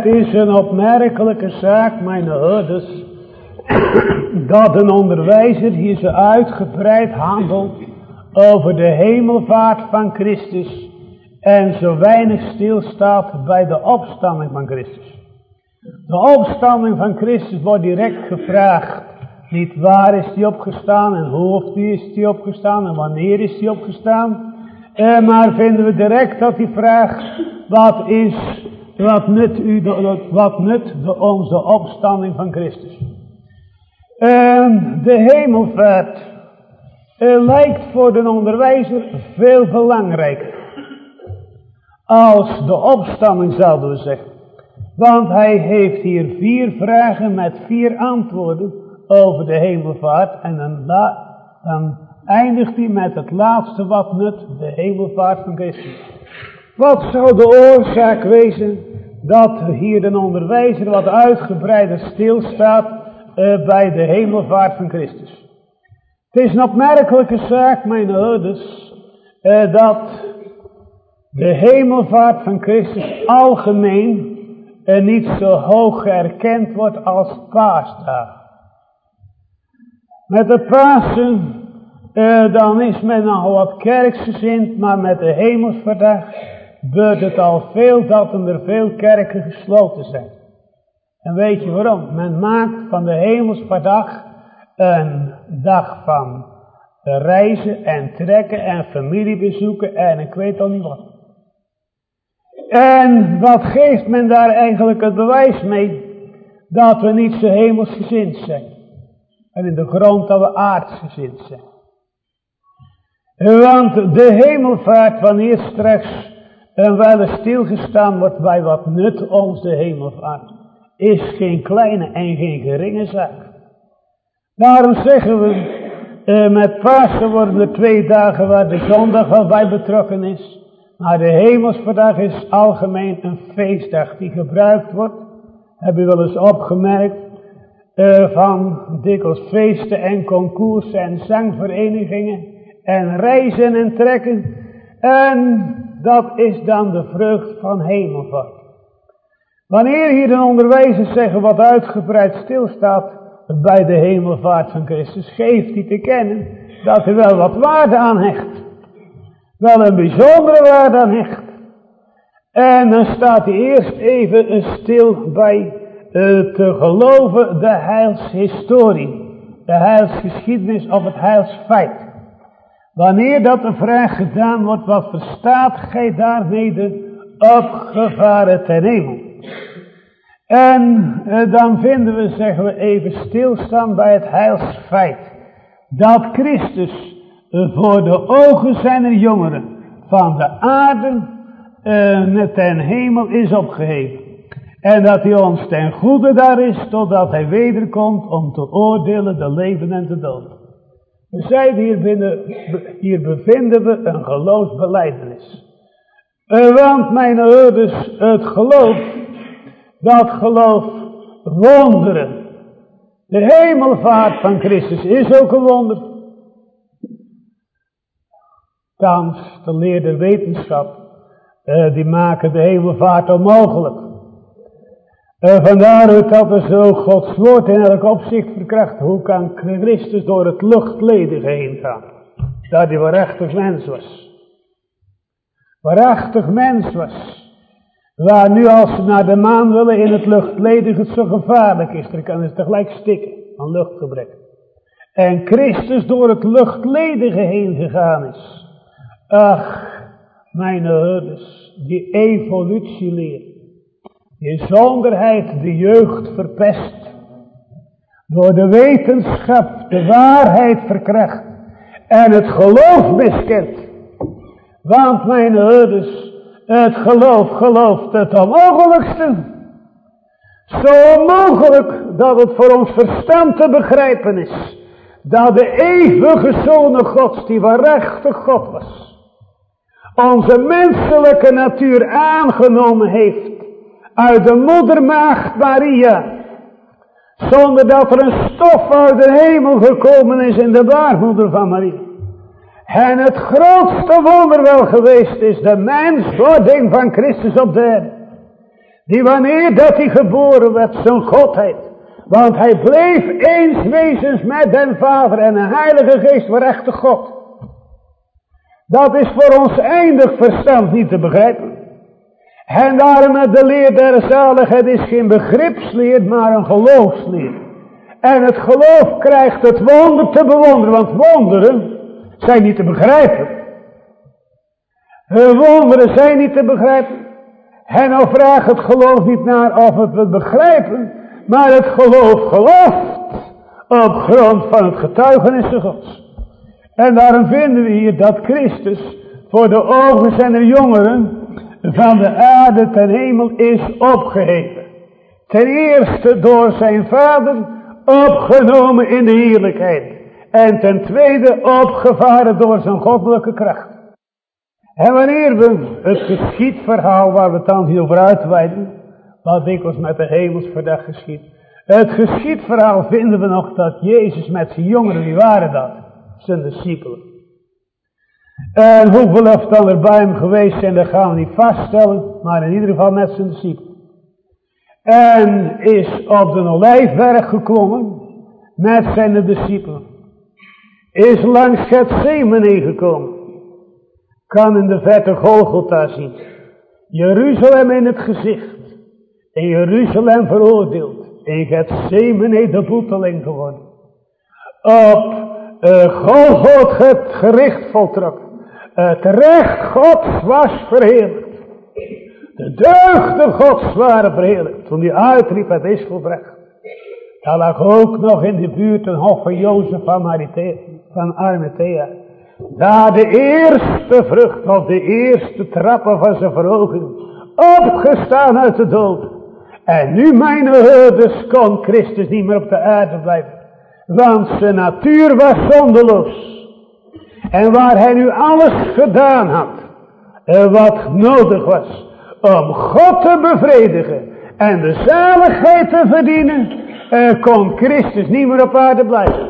Het is een opmerkelijke zaak, mijn hoorders, dat een onderwijzer hier zo uitgebreid handelt over de hemelvaart van Christus en zo weinig stilstaat bij de opstanding van Christus. De opstanding van Christus wordt direct gevraagd. Niet waar is die opgestaan en hoe is die opgestaan en wanneer is die opgestaan. Maar vinden we direct dat die vraagt, wat nut onze opstanding van Christus. De hemelvaart lijkt voor de onderwijzer veel belangrijker als de opstanding, zouden we zeggen. Want hij heeft hier 4 vragen met 4 antwoorden over de hemelvaart. En dan eindigt hij met het laatste, wat nut de hemelvaart van Christus. Wat zou de oorzaak wezen dat hier de onderwijzer wat uitgebreider stilstaat bij de hemelvaart van Christus? Het is een opmerkelijke zaak, mijn hoorders, dat de hemelvaart van Christus algemeen niet zo hoog erkend wordt als paasdag. Met de Pasen, dan is men nog wat kerksgezind, maar met de hemelsvaartdag gebeurt het al veel dat er veel kerken gesloten zijn. En weet je waarom? Men maakt van de hemelsvaartdag een dag van reizen en trekken en familiebezoeken en ik weet al niet wat. En wat geeft men daar eigenlijk het bewijs mee? Dat we niet zo hemelsgezind zijn. En in de grond dat we aardsgezind zijn. Want de hemelvaart, wanneer straks wel eens stilgestaan wordt bij wat nut ons de hemelvaart, is geen kleine en geen geringe zaak. Daarom zeggen we, met Pasen worden er 2 dagen waar de zondag wel bij betrokken is. Maar de hemelsvaartdag is algemeen een feestdag die gebruikt wordt. Heb je wel eens opgemerkt, van dikwijls feesten en concoursen en zangverenigingen en reizen en trekken. En dat is dan de vrucht van hemelvaart. Wanneer hier de onderwijzers zeggen wat uitgebreid stilstaat bij de hemelvaart van Christus, geeft hij te kennen dat er wel wat waarde aan hecht. Wel een bijzondere waarde aan hecht. En dan staat hij eerst even stil bij te geloven de heilshistorie. De heilsgeschiedenis of het heilsfeit. Wanneer dat de vraag gedaan wordt, wat verstaat gij daarmee opgevaren ten hemel? En dan vinden we, zeggen we, even stilstaan bij het heilsfeit. Dat Christus voor de ogen zijner jongeren van de aarde ten hemel is opgeheven. En dat hij ons ten goede daar is, totdat hij wederkomt om te oordelen de leven en de dood. We zijn hier bevinden we een geloofsbelijdenis. Want mijn hoorders, het geloof, dat geloof wonderen. De hemelvaart van Christus is ook een wonder. Thans, de leer der wetenschap, die maken de hemelvaart onmogelijk. Vandaar dat we zo Gods woord in elk opzicht verkrachten. Hoe kan Christus door het luchtledige heen gaan? Dat hij waarachtig mens was. Waarachtig mens was. Waar nu als ze naar de maan willen in het luchtledige het zo gevaarlijk is. Dan kan het tegelijk stikken van luchtgebrek. En Christus door het luchtledige heen gegaan is. Ach, mijn hoorders, die evolutieleer. Die zonderheid de jeugd verpest. Door de wetenschap de waarheid verkracht. En het geloof miskent. Want mijn hoorders, het geloof gelooft het onmogelijkste. Zo onmogelijk dat het voor ons verstand te begrijpen is. Dat de eeuwige Zoon Gods, die waarachtig God was, onze menselijke natuur aangenomen heeft uit de moedermaagd Maria, zonder dat er een stof uit de hemel gekomen is in de baarmoeder van Maria. En het grootste wonder wel geweest is de menswording van Christus op de aarde. Die wanneer dat hij geboren werd, zijn godheid. Want hij bleef eens wezens met den Vader en een Heilige Geest waarachtig God. Dat is voor ons eindig verstand niet te begrijpen. En daarom de leer der zaligheid is geen begripsleer, maar een geloofsleer. En het geloof krijgt het wonder te bewonderen, want wonderen zijn niet te begrijpen. Wonderen zijn niet te begrijpen. En nou vraagt het geloof niet naar of het wil begrijpen, maar het geloof gelooft op grond van het getuigenis van Gods. En daarom vinden we hier dat Christus voor de ogen zijner jongeren van de aarde ten hemel is opgeheven. Ten eerste door zijn Vader opgenomen in de heerlijkheid. En ten tweede opgevaren door zijn goddelijke kracht. En wanneer we het geschiedverhaal waar we het dan over uitweiden, wat dikwijls met de hemelsverdag geschiet. Het geschiedverhaal vinden we nog dat Jezus met zijn jongeren, wie waren dat? Zijn discipelen. En hoeveel of dan er bij hem geweest zijn, dat gaan we niet vaststellen, maar in ieder geval met zijn discipelen. En is op de Olijfberg geklommen met zijn discipelen. Is langs Getsemane gekomen. Kan in de verte Golgotha zien. Jeruzalem in het gezicht. In Jeruzalem veroordeeld. In Getsemane de boeteling geworden. Op Golgotha het gericht voltrokken. Het recht Gods was verheerlijkt. De deugden Gods waren verheerlijkt. Toen hij uitriep, het is volbracht. Daar lag ook nog in de buurt een hof van Jozef van Arimathea. Daar de eerste vrucht of de eerste trappen van zijn verhoging. Opgestaan uit de dood. En nu mijn herders kon Christus niet meer op de aarde blijven. Want zijn natuur was zondeloos. En waar hij nu alles gedaan had. Wat nodig was. Om God te bevredigen. En de zaligheid te verdienen. Kon Christus niet meer op aarde blijven.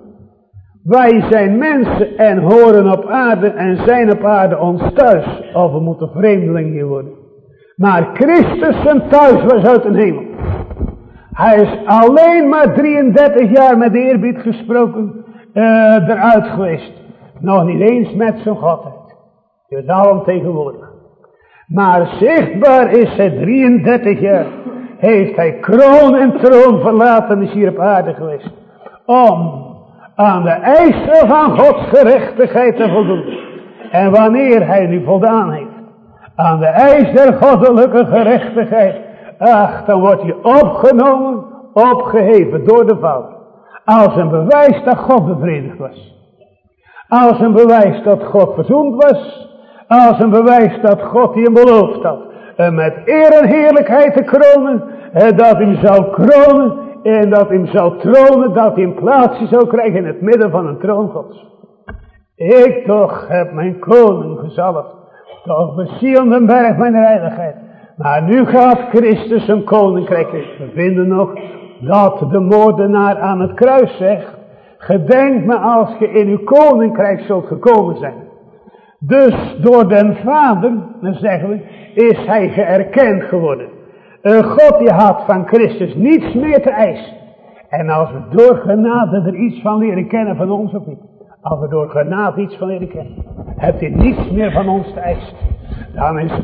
Wij zijn mensen en horen op aarde en zijn op aarde ons thuis. Of we moeten vreemdelingen hier worden. Maar Christus zijn thuis was uit de hemel. Hij is alleen maar 33 jaar met eerbied gesproken eruit geweest. Nog niet eens met zijn godheid. Dus daarom tegenwoordig. Maar zichtbaar is hij 33 jaar. Heeft hij kroon en troon verlaten, is hier op aarde geweest. Om aan de eisen van Gods gerechtigheid te voldoen. En wanneer hij nu voldaan heeft aan de eis der goddelijke gerechtigheid, ach, dan wordt hij opgenomen, opgeheven door de Vader. Als een bewijs dat God bevredigd was. Als een bewijs dat God verzoend was. Als een bewijs dat God die hem beloofd had. En met eer en heerlijkheid te kronen. Dat hij hem zou kronen. En dat hij hem zou tronen. Dat hij een plaatsje zou krijgen in het midden van een troon Gods. Ik toch heb mijn koning gezalfd. Toch bezield den berg mijn heiligheid. Maar nu gaat Christus een koninkrijk in. We vinden nog dat de moordenaar aan het kruis zegt. Gedenk me als je in uw koninkrijk zult gekomen zijn. Dus door den Vader, dan zeggen we, is hij geërkend geworden. God die had van Christus niets meer te eisen. En als we door genade er iets van leren kennen van ons of niet. Als we door genade iets van leren kennen. Hebt hij niets meer van ons te eisen. Dan is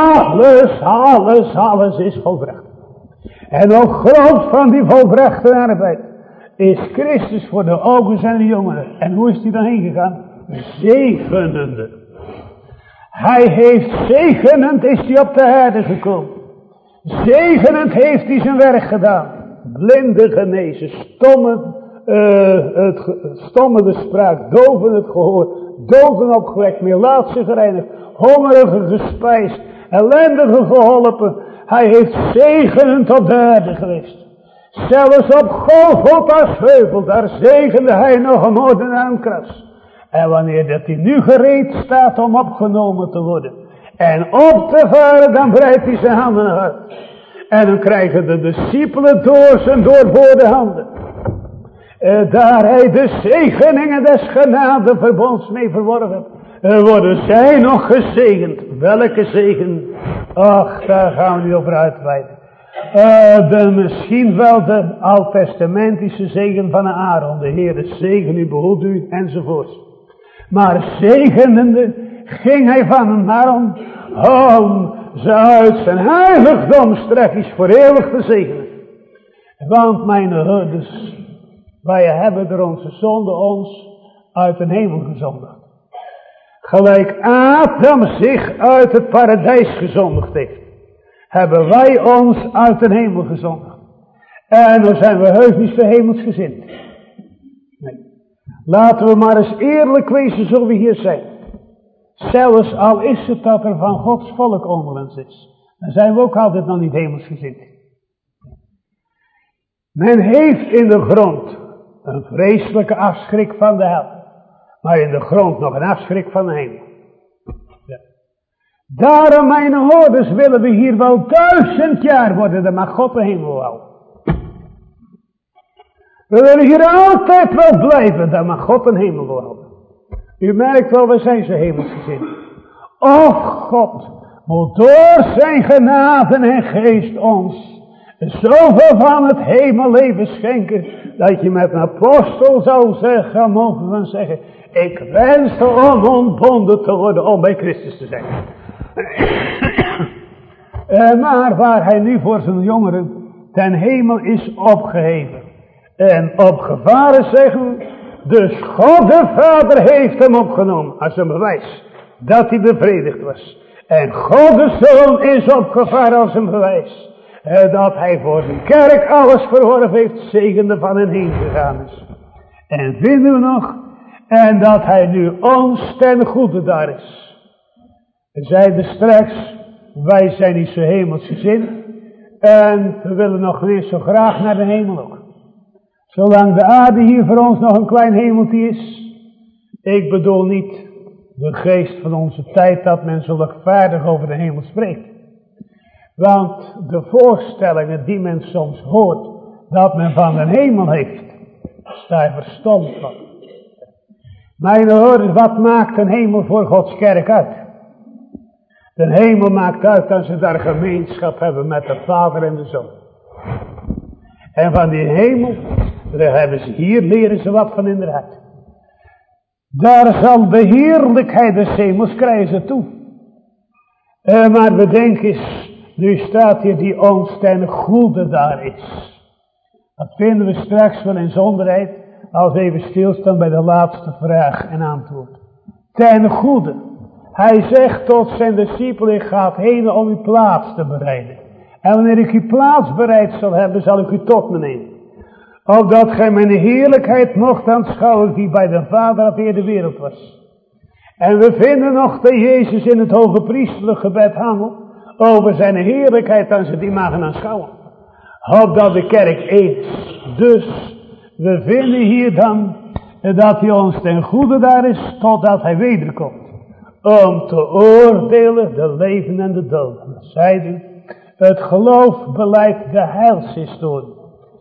alles is volbracht. En op grond van die volbrachte arbeid is Christus voor de ogen zijn jongeren. En hoe is hij dan heen gegaan? Zegenende. Hij heeft zegenend is hij op de aarde gekomen. Zegenend heeft hij zijn werk gedaan. Blinden genezen, stommen de spraak, doven het gehoor, doven opgewekt, melaatsen gereinigd, hongerigen gespijsd, ellendigen geholpen. Hij heeft zegenend op de aarde geweest. Zelfs op Golgotha's heuvel, daar zegende hij nog een moordenaar aan kruis. En wanneer dat hij nu gereed staat om opgenomen te worden en op te varen, dan breidt hij zijn handen uit. En dan krijgen de discipelen door zijn doorboorde handen. Daar hij de zegeningen des genadeverbonds mee verworven heeft, worden zij nog gezegend. Welke zegen? Ach, daar gaan we niet over uitweiden. Misschien wel de oud-testamentische zegen van Aaron. De Heere zegen u, behoedt u, enzovoort. Maar zegenende ging hij van hem naar om ze uit zijn heiligdom strekjes voor eeuwig te zegenen. Want mijn herders, wij hebben door onze zonde ons uit de hemel gezondigd. Gelijk Adam zich uit het paradijs gezondigd heeft, hebben wij ons uit de hemel gezondigd. En dan zijn we heus niet zo hemelsgezind. Nee. Laten we maar eens eerlijk wezen zoals we hier zijn. Zelfs al is het dat er van Gods volk onder ons is, dan zijn we ook altijd nog niet hemelsgezind. Men heeft in de grond een vreselijke afschrik van de hel. Maar in de grond nog een afschrik van de hemel. Ja. Daarom, mijn hoorders, willen we hier wel 1000 jaar worden. Dan mag God de hemel houden. We willen hier altijd wel blijven. Dan mag God de hemel houden. U merkt wel, we zijn zo hemelsgezind. Och, God moet door zijn genade en geest ons zoveel van het hemelleven schenken, dat je met een apostel zou zeggen, mogen we zeggen, ik wens onontbonden te worden om bij Christus te zijn. Maar waar hij nu voor zijn jongeren ten hemel is opgeheven en opgevaren, zeggen, dus God de Vader heeft hem opgenomen als een bewijs dat hij bevredigd was. En God de Zoon is opgevaren als een bewijs dat hij voor de kerk alles verworven heeft, zegende van hen heen gegaan is. En vinden we nog, en dat hij nu ons ten goede daar is. We zeiden straks, wij zijn niet zo hemelsgezind, en we willen nog niet zo graag naar de hemel ook. Zolang de aarde hier voor ons nog een klein hemeltje is, ik bedoel niet de geest van onze tijd dat men zo luchtvaardig over de hemel spreekt. Want de voorstellingen die men soms hoort, dat men van de hemel heeft, sta je verstomd van. Mijn hoorders, wat maakt een hemel voor Gods kerk uit? De hemel maakt uit dat ze daar gemeenschap hebben met de Vader en de Zoon. En van die hemel, daar hebben ze hier, leren ze wat van inderdaad. Daar zal de heerlijkheid des hemels krijgen ze toe. Maar bedenk eens, nu staat hier die ons ten goede daar is. Dat vinden we straks wel in zonderheid, als we even stilstaan bij de laatste vraag en antwoord. Ten goede. Hij zegt tot zijn discipelen, ik ga heen om uw plaats te bereiden. En wanneer ik uw plaats bereid zal hebben, zal ik u tot me nemen. Opdat gij mijn heerlijkheid mocht aanschouwen die bij de Vader op de wereld was. En we vinden nog dat Jezus in het hoge priesterlijk gebed handelt over zijn heerlijkheid en ze die mogen aanschouwen. Opdat de kerk één is. Dus we vinden hier dan dat hij ons ten goede daar is totdat hij wederkomt. Om te oordelen de leven en de doden. Zeiden, het geloof beleidt de heilshistorie.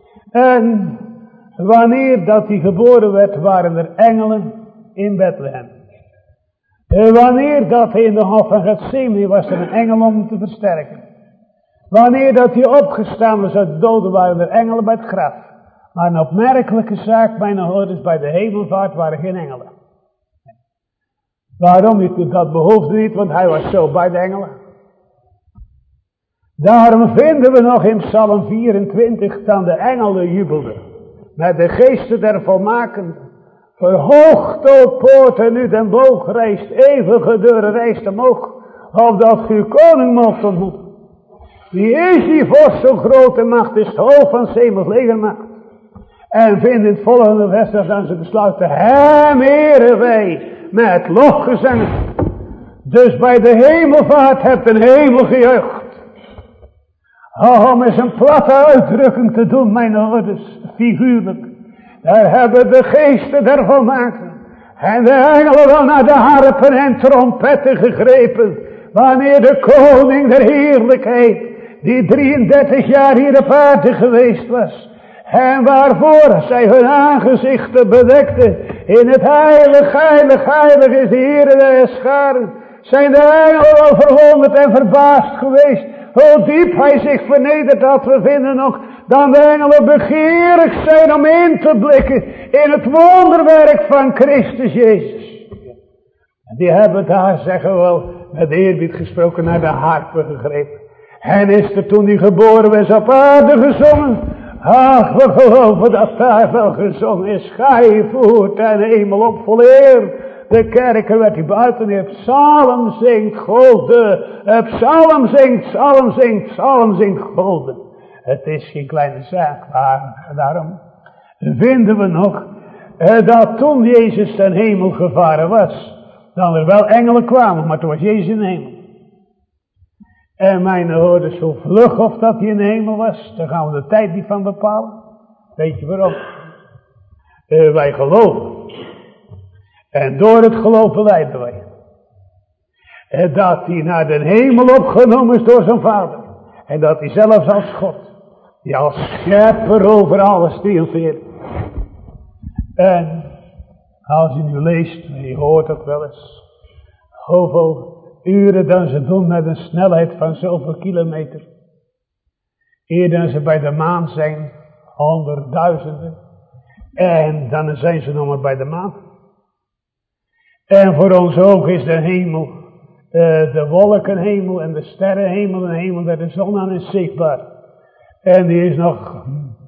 En wanneer dat hij geboren werd, waren er engelen in Bethlehem. En wanneer dat hij in de hof van Gethsemane was er een engel om hem te versterken. Wanneer dat hij opgestaan was uit de doden, waren er engelen bij het graf. Maar een opmerkelijke zaak, mijn hoorders, bij de hemelvaart waren geen engelen. Waarom? Dat behoefde niet, want hij was zo bij de engelen. Daarom vinden we nog in Psalm 24 dat de engelen jubelden. Met de geesten der volmaken. Verhoogt, o poorten, nu den boog reist, eeuwige deuren reist omhoog, opdat uw koning mocht ontmoeten. Wie is die vorst zo grote macht, is het hoofd van 's hemels legermacht. En vinden het volgende vers dat ze besluiten, hem eren wij met lofgezang. Dus bij de hemelvaart hebt een hemel gejuicht. Om eens een platte uitdrukking te doen, mijn ouders, figuurlijk. Daar hebben de geesten der volmaken en de engelen wel naar de harpen en trompetten gegrepen. Wanneer de koning der heerlijkheid, die 33 jaar hier op aarde geweest was. En waarvoor zij hun aangezichten bedekten. In het heilig, heilig, heilig is de Heere der scharen. Zijn de engelen wel verwonderd en verbaasd geweest. Hoe diep hij zich vernedert, dat we vinden nog. Dan de engelen begeerig zijn om in te blikken in het wonderwerk van Christus Jezus. Die hebben daar, zeggen we wel, met eerbied gesproken, naar de harpen gegrepen. En is er toen die geboren was op aarde gezongen. Ach, we geloven dat daar wel gezongen is. Ga je voort en hemel op vol eer. De kerken werd hij buiten, die psalm zingt golden. Psalm zingt golden. Het is geen kleine zaak, maar daarom vinden we nog dat toen Jezus ten hemel gevaren was, dan er wel engelen kwamen, maar toen was Jezus in de hemel. En mijn hoorde zo vlug of dat hij in de hemel was, daar gaan we de tijd niet van bepalen. Weet je waarom? Wij geloven. En door het geloven lijden wij. En dat hij naar de hemel opgenomen is door zijn vader. En dat hij zelfs als God, die als schepper over alles triomfeert. En als je nu leest, en je hoort het wel eens, hoeveel uren dan ze doen met een snelheid van zoveel kilometer. Eer dan ze bij de maan zijn, 100.000. En dan zijn ze nog maar bij de maan. En voor ons oog is de hemel, de wolkenhemel en de sterrenhemel, een hemel waar de zon aan is zichtbaar. En die is nog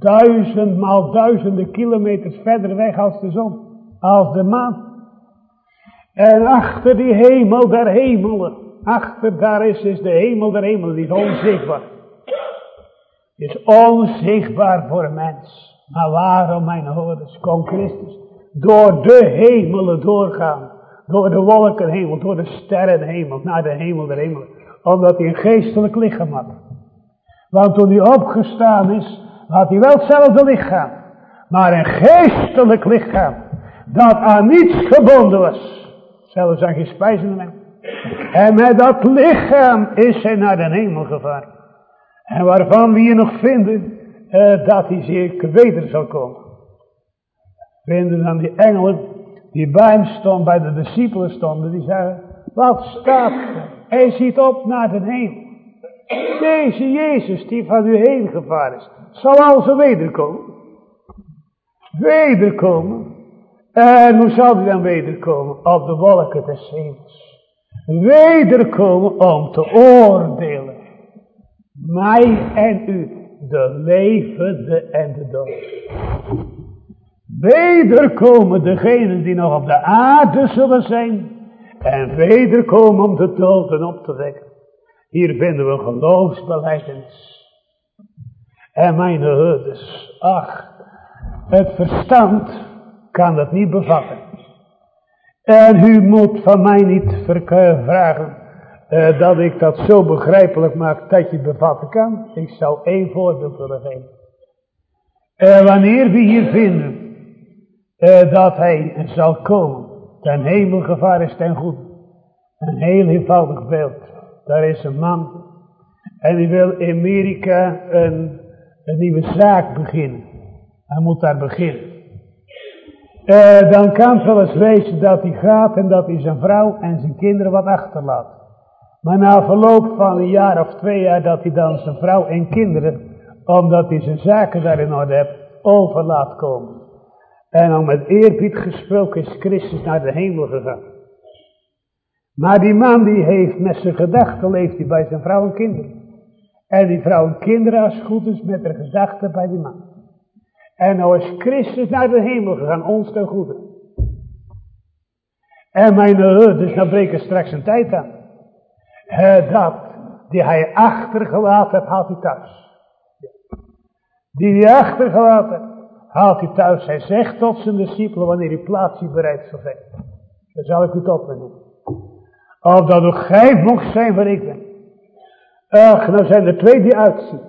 1000 kilometers verder weg als de zon, als de maan. En achter die hemel der hemelen, achter daar is de hemel der hemelen, die is onzichtbaar. Die is onzichtbaar voor een mens. Maar waarom, mijn hoorders, kon Christus door de hemelen doorgaan? Door de wolkenhemel, door de sterrenhemel, naar de hemel der hemelen. Omdat hij een geestelijk lichaam had. Want toen hij opgestaan is, had hij wel hetzelfde lichaam. Maar een geestelijk lichaam, dat aan niets gebonden was. Zelfs aan geen spijzen meer. En met dat lichaam is hij naar de hemel gevaren. En waarvan we hier nog vinden, dat hij zeker weder zal komen. Vinden dan die engelen, die bij hem stonden, bij de discipelen stonden, die zeggen, wat staat er? Hij ziet op naar de hemel. Deze Jezus die van u heen gevaren is, zal al zo wederkomen. Wederkomen. En hoe zal hij dan wederkomen? Op de wolken des hemels. Wederkomen om te oordelen. Mij en u, de levende en de dood. Wederkomen degenen die nog op de aarde zullen zijn. En wederkomen om de doden op te wekken. Hier vinden we geloofsbelijdenis. En mijn herders, ach, het verstand kan dat niet bevatten. En u moet van mij niet vragen dat ik dat zo begrijpelijk maak dat je het bevatten kan. Ik zou één voorbeeld willen geven. Wanneer we hier vinden dat hij zal komen, ten hemel gevaar is ten goede. Een heel eenvoudig beeld. Daar is een man en die wil in Amerika een nieuwe zaak beginnen. Hij moet daar beginnen. Dan kan het wel eens wezen dat hij gaat en dat hij zijn vrouw en zijn kinderen wat achterlaat. Maar na verloop van een jaar of 2 jaar dat hij dan zijn vrouw en kinderen, omdat hij zijn zaken daar in orde heeft, over laat komen. En dan met eerbied gesproken is Christus naar de hemel gegaan. Maar die man die heeft met zijn gedachten, leeft hij bij zijn vrouw en kinderen. En die vrouw en kinderen als het goed is met haar gedachten bij die man. En nou is Christus naar de hemel gegaan, ons ten goede. En mijn dus nou breekt er straks een tijd aan. Dat die hij achtergelaten heeft, haalt hij thuis. Die hij achtergelaten heeft, haalt hij thuis. Hij zegt tot zijn discipelen wanneer hij plaats hier bereid zal zijn. Dan zal ik u tot me nemen. Of dat ook gij mocht zijn waar ik ben. Ach, nou zijn er 2 die uitzien.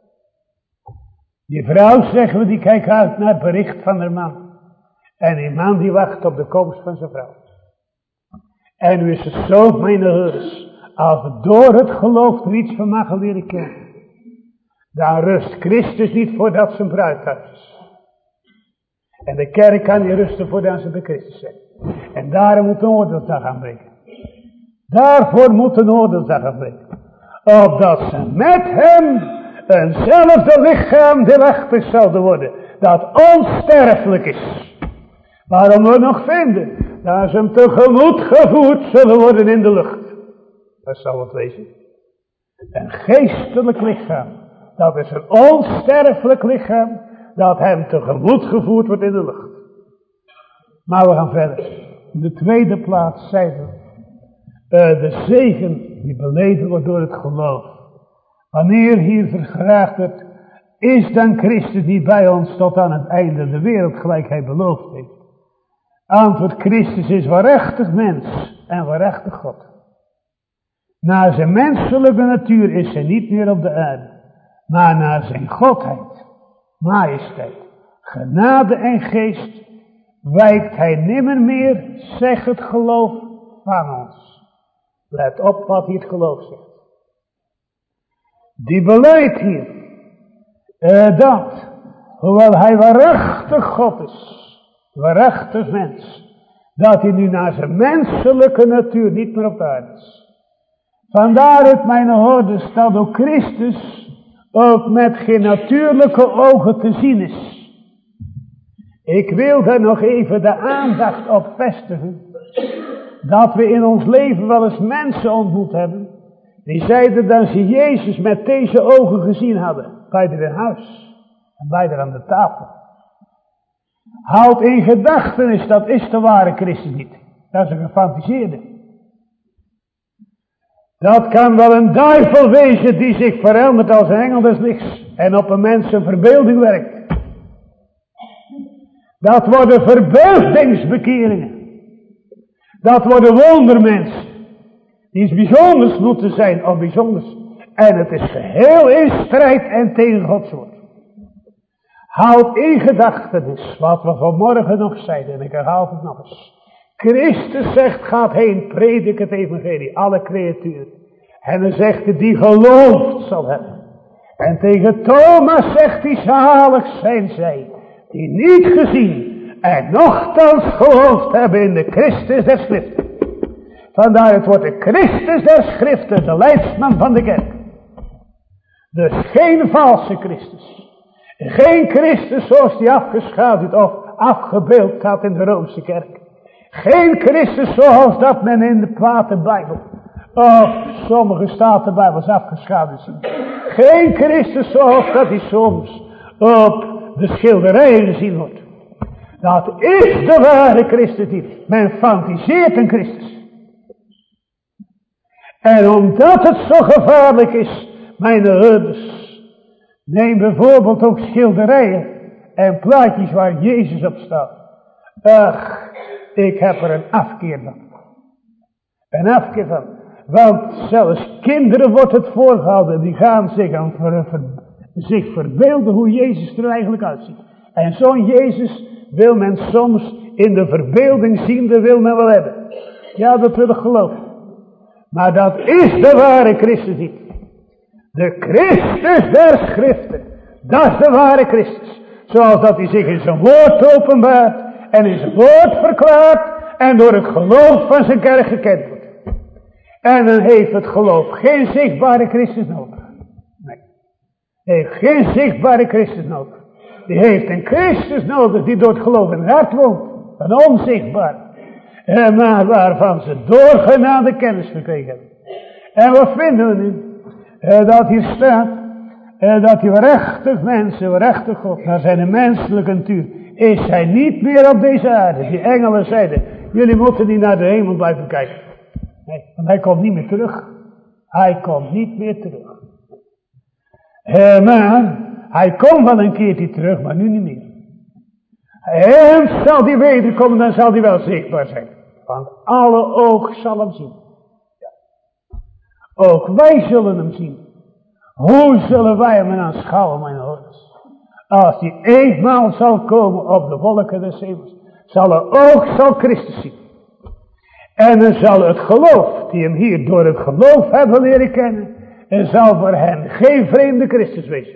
Die vrouw, zeggen we, die kijkt uit naar het bericht van haar man. En die man die wacht op de komst van zijn vrouw. En nu is het zo, mijn herders, als we door het geloof er iets van mogen leren kennen, dan rust Christus niet voordat zijn bruid thuis is. En de kerk kan niet rusten voordat ze bij Christus zijn. En daarom moet een oordeelsdag aanbreken. Daarvoor moet een oordeelsdag afbreken. Opdat ze met hem eenzelfde lichaam deelachtig zouden worden. Dat onsterfelijk is. Waarom we nog vinden. Dat ze hem tegemoet gevoerd zullen worden in de lucht. Dat zal het wezen. Een geestelijk lichaam. Dat is een onsterfelijk lichaam. Dat hem tegemoet gevoerd wordt in de lucht. Maar we gaan verder. In de tweede plaats zeiden we. De zegen die beleden wordt door het geloof. Wanneer hier gevraagd wordt. Is dan Christus die bij ons tot aan het einde de wereld gelijk hij beloofd heeft. Antwoord, Christus is waarachtig mens en waarachtig God. Naar zijn menselijke natuur is hij niet meer op de aarde. Maar naar zijn godheid, majesteit, genade en geest wijkt hij nimmer meer, zegt het geloof van ons. Let op wat hier het geloof zegt. Die beleidt hier dat, hoewel hij waarachtig God is, waarachtig mens, dat hij nu naar zijn menselijke natuur niet meer op de aarde is. Vandaar uit mijn hoorders dat ook Christus ook met geen natuurlijke ogen te zien is. Ik wil daar nog even de aandacht op vestigen. Dat we in ons leven wel eens mensen ontmoet hebben. Die zeiden dat ze Jezus met deze ogen gezien hadden. Beide in huis. En beide aan de tafel. Houd in gedachtenis, dat is de ware Christus niet. Dat is een gefantaseerde. Dat kan wel een duivel wezen die zich verandert als een engel des lichts. En op een mens een verbeelding werkt. Dat worden verbeeldingsbekeringen. Dat worden wondermensen. Die iets bijzonders moeten zijn of bijzonders. En het is geheel in strijd en tegen Gods woord. Houd in gedachtenis wat we vanmorgen nog zeiden. En ik herhaal het nog eens. Christus zegt, gaat heen, predik het evangelie, alle creaturen. En dan zegt hij, die geloofd zal hebben. En tegen Thomas zegt hij, zalig zijn zij, die niet gezien en nochtans geloofd hebben in de Christus der Schriften. Vandaar het wordt de Christus der Schriften, de leidsman van de kerk. Dus geen valse Christus. Geen Christus zoals die afgeschaduwd of afgebeeld staat in de Roomse kerk. Geen Christus zoals dat men in de Platenbijbel of sommige Statenbijbels afgeschaduwd zijn. Geen Christus zoals dat die soms op de schilderijen gezien wordt. Dat is de ware Christus niet. Men fantaseert een Christus. En omdat het zo gevaarlijk is, mijn herders, neem bijvoorbeeld ook schilderijen en plaatjes waar Jezus op staat. Ach, ik heb er een afkeer van. Een afkeer van. Want zelfs kinderen wordt het voorgehouden. Die gaan zich verbeelden hoe Jezus er eigenlijk uitziet. En zo'n Jezus wil men soms in de verbeelding zien. Dat wil men wel hebben. Ja, dat wil ik geloven. Maar dat is de ware Christus niet. De Christus der Schriften. Dat is de ware Christus. Zoals dat hij zich in zijn woord openbaart. En in zijn woord verklaart. En door het geloof van zijn kerk gekend wordt. En dan heeft het geloof geen zichtbare Christus nodig. Nee. Hij heeft geen zichtbare Christus nodig. Die heeft een Christus nodig die door het geloof in het hart woont. Een onzichtbaar. Maar waarvan ze door genade kennis gekregen hebben. En wat vinden we nu? Dat hier staat. Dat die waarachtig mensen, waarachtig God, naar zijn menselijke natuur. Is hij niet meer op deze aarde. Die engelen zeiden. Jullie moeten niet naar de hemel blijven kijken. Nee, want hij komt niet meer terug. Hij komt niet meer terug. Maar hij komt wel een keertje terug, maar nu niet meer. En zal die wederkomen, dan zal die wel zichtbaar zijn. Want alle oog zal hem zien. Ja. Ook wij zullen hem zien. Hoe zullen wij hem aanschouwen, mijn hoorders? Als hij eenmaal zal komen op de wolken des hemels, zal Christus zien. En dan zal het geloof, die hem hier door het geloof hebben leren kennen, en zal voor hen geen vreemde Christus wezen.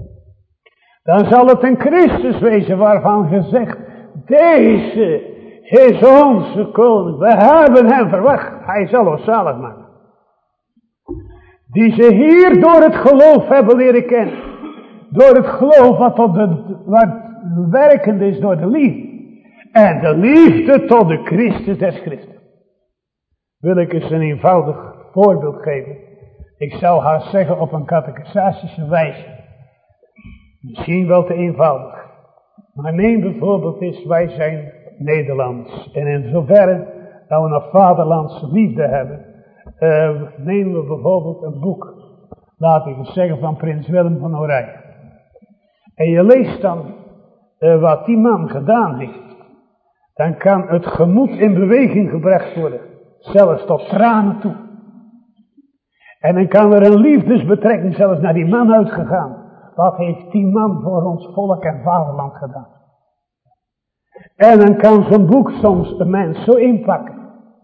Dan zal het een Christus wezen waarvan gezegd, deze is onze koning. We hebben hem verwacht. Hij zal ons zalig maken. Die ze hier door het geloof hebben leren kennen. Door het geloof wat werkend is door de liefde. En de liefde tot de Christus des Christus. Wil ik eens een eenvoudig voorbeeld geven. Ik zou haast zeggen op een catechisastische wijze. Misschien wel te eenvoudig. Maar neem bijvoorbeeld eens, wij zijn Nederlands. En in zoverre dat we nog vaderlandse liefde hebben. Nemen we bijvoorbeeld een boek. Laat ik eens zeggen van prins Willem van Oranje. En je leest dan wat die man gedaan heeft. Dan kan het gemoed in beweging gebracht worden. Zelfs tot tranen toe. En dan kan er een liefdesbetrekking zelfs naar die man uitgegaan. Wat heeft die man voor ons volk en vaderland gedaan? En dan kan zo'n boek soms een mens zo inpakken.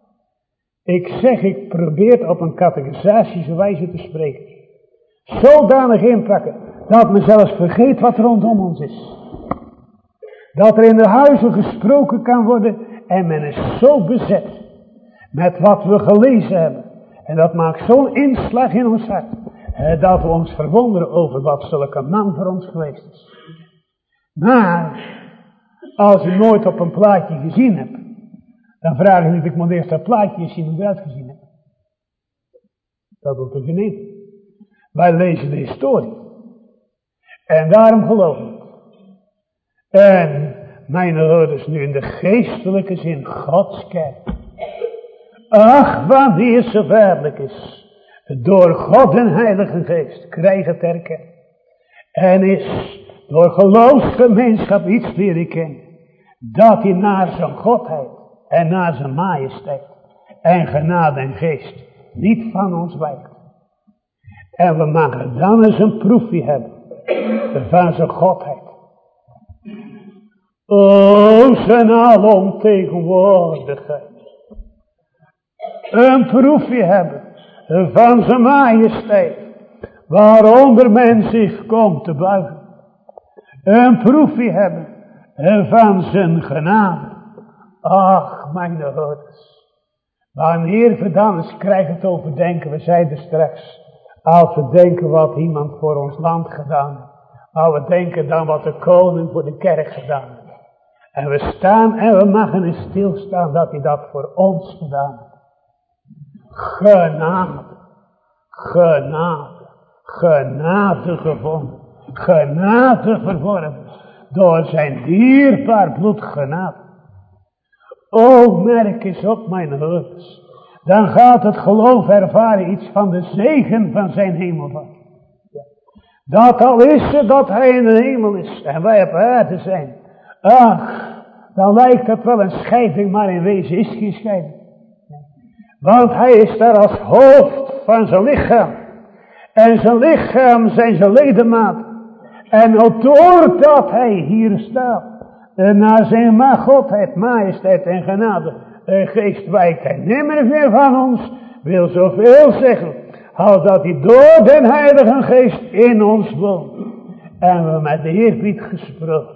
Ik probeer op een catechisastische wijze te spreken. Zodanig inpakken, dat men zelfs vergeet wat rondom ons is. Dat er in de huizen gesproken kan worden en men is zo bezet met wat we gelezen hebben. En dat maakt zo'n inslag in ons hart. Dat we ons verwonderen over wat zulke man voor ons geweest is. Maar, als je nooit op een plaatje gezien hebt. Dan vraag je niet, ik moet eerst dat plaatje eens zien hoe het eruit gezien hebt. Dat doet er geen in. Wij lezen de historie. En daarom geloven we. En, mijn hoorders, nu in de geestelijke zin, Gods kerk. Ach, wanneer ze verlijk is. Door God en Heilige Geest krijgt het erkennen. En is door geloofsgemeenschap iets leren kennen. Dat hij naar zijn Godheid en naar zijn majesteit en genade en geest niet van ons wijkt. En we mogen dan eens een proefje hebben van zijn Godheid. O, zijn alomtegenwoordigheid. Een proefje hebben van zijn majesteit, waaronder men zich komt te buigen. Een proefje hebben van zijn genade. Ach, mijn hoorders. Wanneer we dan eens krijgen het overdenken, we zeiden straks, als we denken wat iemand voor ons land gedaan heeft. Maar we denken dan wat de koning voor de kerk gedaan heeft. En we staan en we mogen eens stilstaan dat hij dat voor ons gedaan heeft. Genade, genade, genade gevonden, genade verworven, door zijn dierbaar bloed genade. O, merk eens op, mijn hoorders, dan gaat het geloof ervaren iets van de zegen van zijn hemelvaart. Dat al is het dat hij in de hemel is en wij op aarde zijn, ach, dan lijkt het wel een scheiding, maar in wezen is geen scheiding. Want hij is daar als hoofd van zijn lichaam. En zijn lichaam zijn zijn ledematen. En ook doordat hij hier staat. Naar zijn godheid, majesteit en genade. Geest wijkt hij nimmer meer van ons. Wil zoveel zeggen. Als dat hij door den Heilige Geest in ons woont. En we met de eerbied gesproken.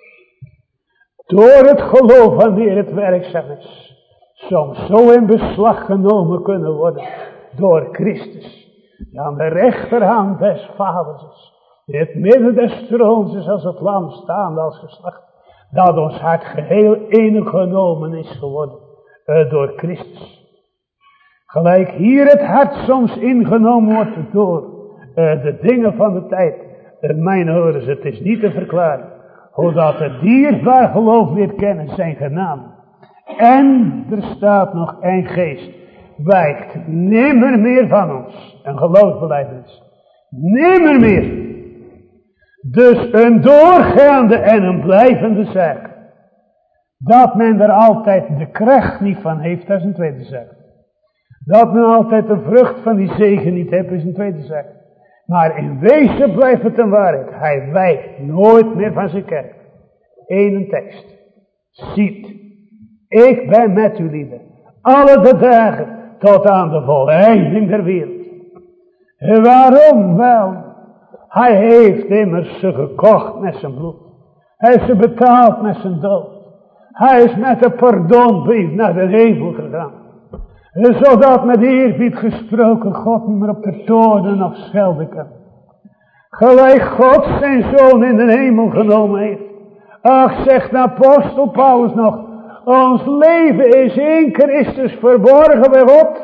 Door het geloof wanneer het werkzaam is. Soms zo in beslag genomen kunnen worden door Christus. Die aan de rechterhand des vaders is. Die het midden des troons is als het lam staande als geslacht. Dat ons hart geheel ingenomen is geworden door Christus. Gelijk hier het hart soms ingenomen wordt door de dingen van de tijd. Mijn hoorders, het is niet te verklaren. Hoe dat het dierbaar geloof weer kennen zijn genade. En er staat nog een geest. Wijkt nimmer meer van ons. Een geloofsbelijdenis. Nimmer meer. Dus een doorgaande en een blijvende zaak. Dat men er altijd de kracht niet van heeft, dat is een tweede zaak. Dat men altijd de vrucht van die zegen niet heeft, is een tweede zaak. Maar in wezen blijft het een waarheid. Hij wijkt nooit meer van zijn kerk. Eén tekst. Ziet. Ik ben met u lieden. Alle de dagen tot aan de volleinding der wereld. En waarom wel? Hij heeft immers ze gekocht met zijn bloed. Hij heeft ze betaald met zijn dood. Hij is met de pardonbrief naar de hemel gegaan. Zodat met eerbied gesproken God niet meer op de toornen of schelden kan. Gelijk God zijn zoon in de hemel genomen heeft. Ach, zegt de apostel Paulus nog. Ons leven is in Christus verborgen bij God.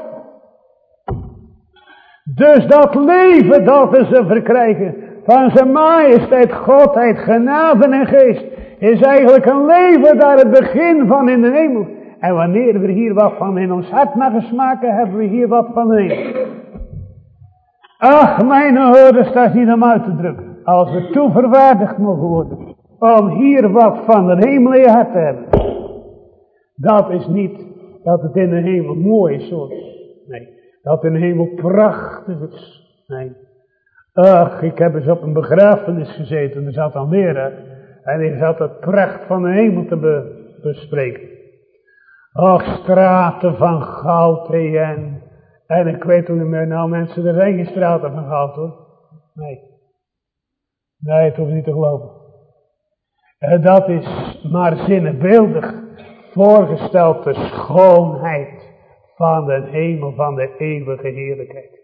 Dus dat leven dat we ze verkrijgen van zijn majesteit, godheid, genade en geest, is eigenlijk een leven daar het begin van in de hemel. En wanneer we hier wat van in ons hart mogen smaken, hebben we hier wat van de hemel. Ach, mijn hoorders, dat is niet om uit te drukken. Als we toeverwaardigd mogen worden om hier wat van de hemel in je hart te hebben. Dat is niet dat het in de hemel mooi is, hoor. Nee, dat in de hemel prachtig is. Nee. Ach, ik heb eens op een begrafenis gezeten, er zat dan leraar. En hij zat het pracht van de hemel te bespreken. Och, straten van goud, en ik weet hoe niet meer, nou mensen, er zijn geen straten van goud, hoor. Nee. Nee, het hoeft niet te geloven. Dat is maar zinnebeeldig voorgesteld de schoonheid van de hemel, van de eeuwige heerlijkheid.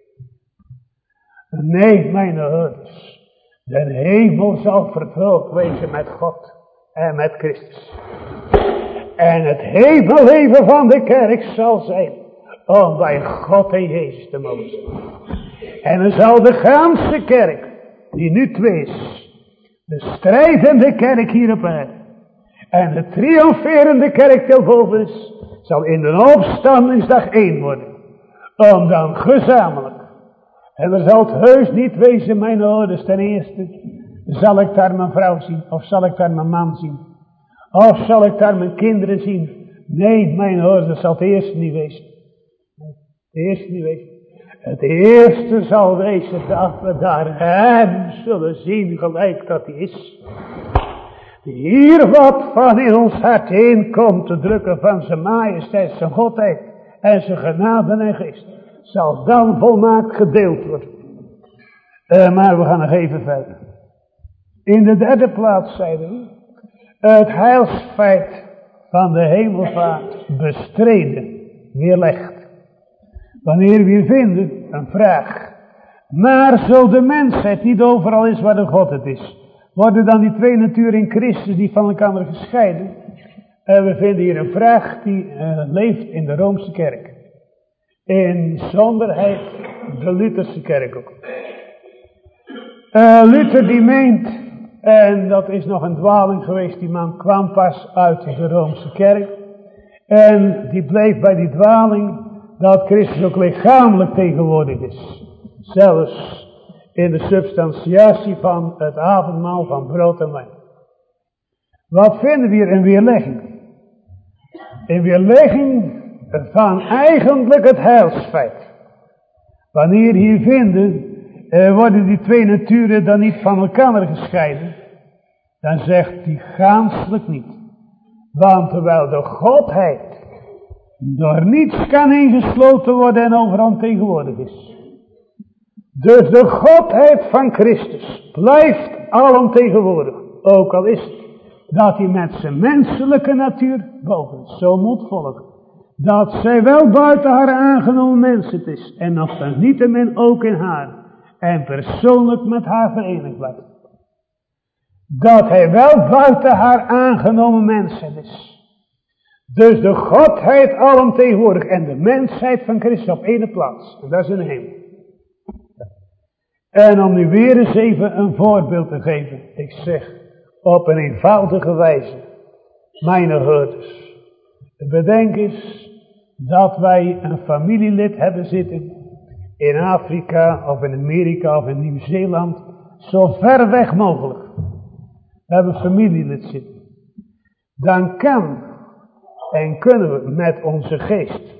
Nee, mijn hoorders, de hemel zal vervuld wezen met God en met Christus. En het hemelleven van de kerk zal zijn om bij God en Jezus te mogen zijn. En dan zal de ganse kerk, die nu twee is, de strijdende kerk hier op aarde en de triomferende kerk til boven is, zal in de opstandingsdag één worden. Om dan gezamenlijk. En er zal het heus niet wezen, mijn ouders, ten eerste, zal ik daar mijn vrouw zien, of zal ik daar mijn man zien, of zal ik daar mijn kinderen zien. Nee, mijn ouders, dat zal het eerste niet wezen. Het eerste niet wezen. Het eerste zal wezen dat we daar hem zullen zien gelijk dat hij is. Die hier wat van in ons hart heen komt te drukken van zijn majesteit, zijn godheid en zijn genade en geest. Zal dan volmaakt gedeeld worden. Maar we gaan nog even verder. In de derde plaats zeiden we, het heilsfeit van de hemelvaart bestreden, weerlegd. Wanneer we hier vinden, een vraag. Maar zo de mensheid niet overal is waar de God het is, worden dan die twee naturen in Christus die van elkaar gescheiden? We vinden hier een vraag die leeft in de Roomse kerk. In zonderheid de Lutherse kerk ook. Luther die meent, en dat is nog een dwaling geweest, die man kwam pas uit de Roomse kerk. En die bleef bij die dwaling dat Christus ook lichamelijk tegenwoordig is. Zelfs in de substantiatie van het avondmaal van brood en wijn. Wat vinden we hier in weerlegging? In weerlegging van eigenlijk het heilsfeit. Wanneer hier vinden, worden die twee naturen dan niet van elkaar gescheiden. Dan zegt hij gaanselijk niet. Want terwijl de Godheid door niets kan ingesloten worden en overal tegenwoordig is. Dus de Godheid van Christus blijft alomtegenwoordig. Ook al is het dat hij met zijn menselijke natuur boven is. Zo moet volgen. Dat zij wel buiten haar aangenomen mens het is. En nog dan niettemin ook in haar. En persoonlijk met haar verenigd blijft. Dat hij wel buiten haar aangenomen mens het is. Dus de Godheid alomtegenwoordig en de mensheid van Christus op ene plaats. En dat is in de hemel. En om nu weer eens even een voorbeeld te geven. Ik zeg op een eenvoudige wijze. Mijn hoorders. Bedenk eens dat wij een familielid hebben zitten. In Afrika of in Amerika of in Nieuw-Zeeland. Zo ver weg mogelijk. We hebben een familielid zitten. Dan kan en kunnen we met onze geest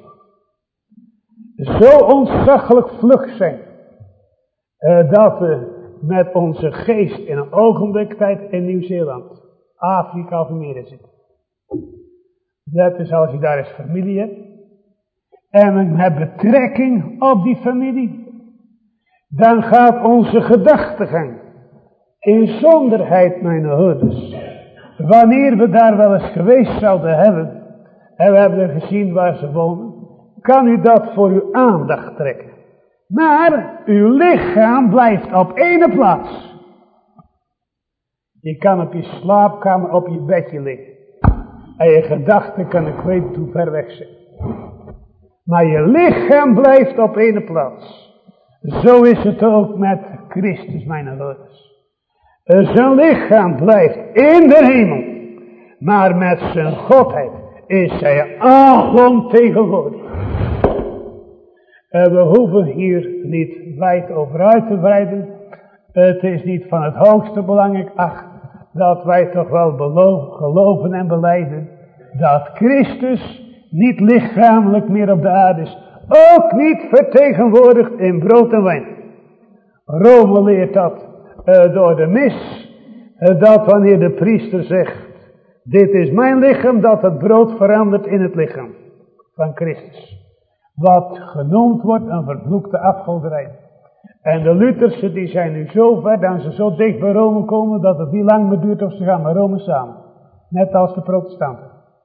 zo ontzaglijk vlug zijn. Dat we met onze geest in een ogenblik tijd in Nieuw-Zeeland, Afrika of Amerika zitten. Dat is als je daar eens familie hebt. En we hebben betrekking op die familie. Dan gaat onze gedachtegang in zonderheid, mijn hoorders, Wanneer we daar wel eens geweest zouden hebben, en we hebben gezien waar ze wonen, kan u dat voor uw aandacht trekken. Maar uw lichaam blijft op één plaats. Je kan op je slaapkamer op je bedje liggen. En je gedachten kan ik weten hoe ver weg zijn. Maar je lichaam blijft op één plaats. Zo is het ook met Christus, mijn broeders. Zijn lichaam blijft in de hemel. Maar met zijn godheid is hij alomtegenwoordig. We hoeven hier niet wijd over uit te breiden. Het is niet van het hoogste belang, ik acht, dat wij toch wel geloven en belijden dat Christus niet lichamelijk meer op de aarde is. Ook niet vertegenwoordigd in brood en wijn. Rome leert dat door de mis. Dat wanneer de priester zegt, dit is mijn lichaam, dat het brood verandert in het lichaam van Christus. Wat genoemd wordt een vervloekte afgoderij. En de Lutherse die zijn nu zo ver, dan ze zo dicht bij Rome komen, dat het niet lang meer duurt of ze gaan met Rome samen. Net als de protestanten.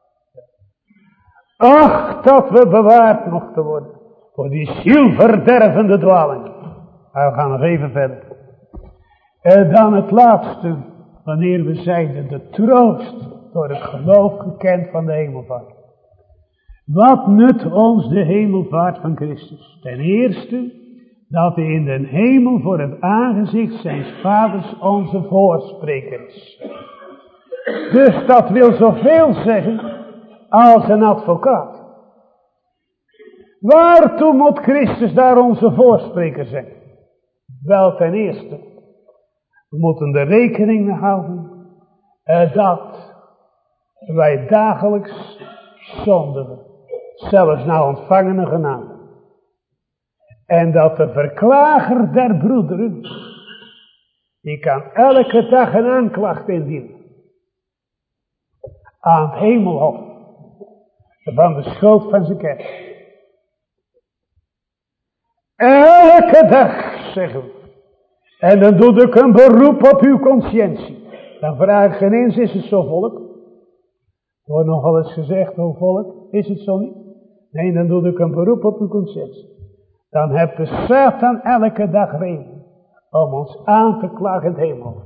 Ach, dat we bewaard mochten worden voor die zielverdervende dwaling. Maar we gaan nog even verder. En dan het laatste, wanneer we zeiden de troost door het geloof gekend van de hemelvaart. Wat nut ons de hemelvaart van Christus? Ten eerste, dat hij in de hemel voor het aangezicht zijns vaders onze voorspreker is. Dus dat wil zoveel zeggen als een advocaat. Waartoe moet Christus daar onze voorspreker zijn? Wel, ten eerste, we moeten er rekening mee houden dat wij dagelijks zondigen, zelfs na ontvangene genade. En dat de verklager der broederen, die kan elke dag een aanklacht indienen aan het hemelhof van de schuld van zijn kerk. Elke dag, zeggen we. En dan doe ik een beroep op uw conscientie. Dan vraag ik geen eens, is het zo volk? Er wordt nogal eens gezegd, oh volk, is het zo niet? Nee, dan doe ik een beroep op uw conscientie. Dan heb de Satan elke dag reden om ons aan te klagen in het hemel.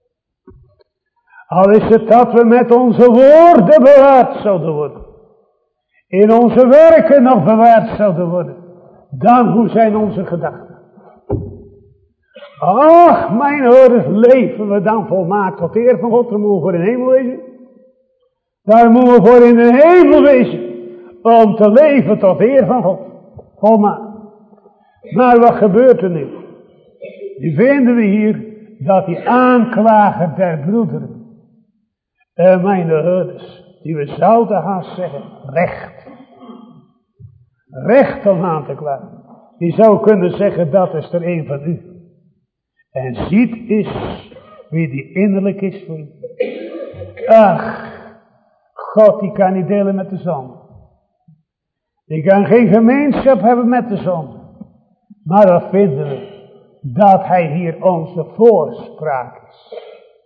Al is het dat we met onze woorden bewaard zouden worden. In onze werken nog bewaard zouden worden. Dan hoe zijn onze gedachten? Ach, mijn hoorders, leven we dan volmaakt tot eer van God? Dan moeten we voor in de hemel wezen. Daar moeten we voor in de hemel wezen. Om te leven tot eer van God. Volmaakt. Maar wat gebeurt er nu? Nu vinden we hier dat die aanklager der broederen, mijn hoorders, die we zouden haast zeggen, recht om aan te klagen. Die zou kunnen zeggen, dat is er een van u. En ziet is wie die innerlijk is voor u. Ach, God die kan niet delen met de zon. Die kan geen gemeenschap hebben met de zon. Maar wat vinden we? Dat hij hier onze voorspraak is.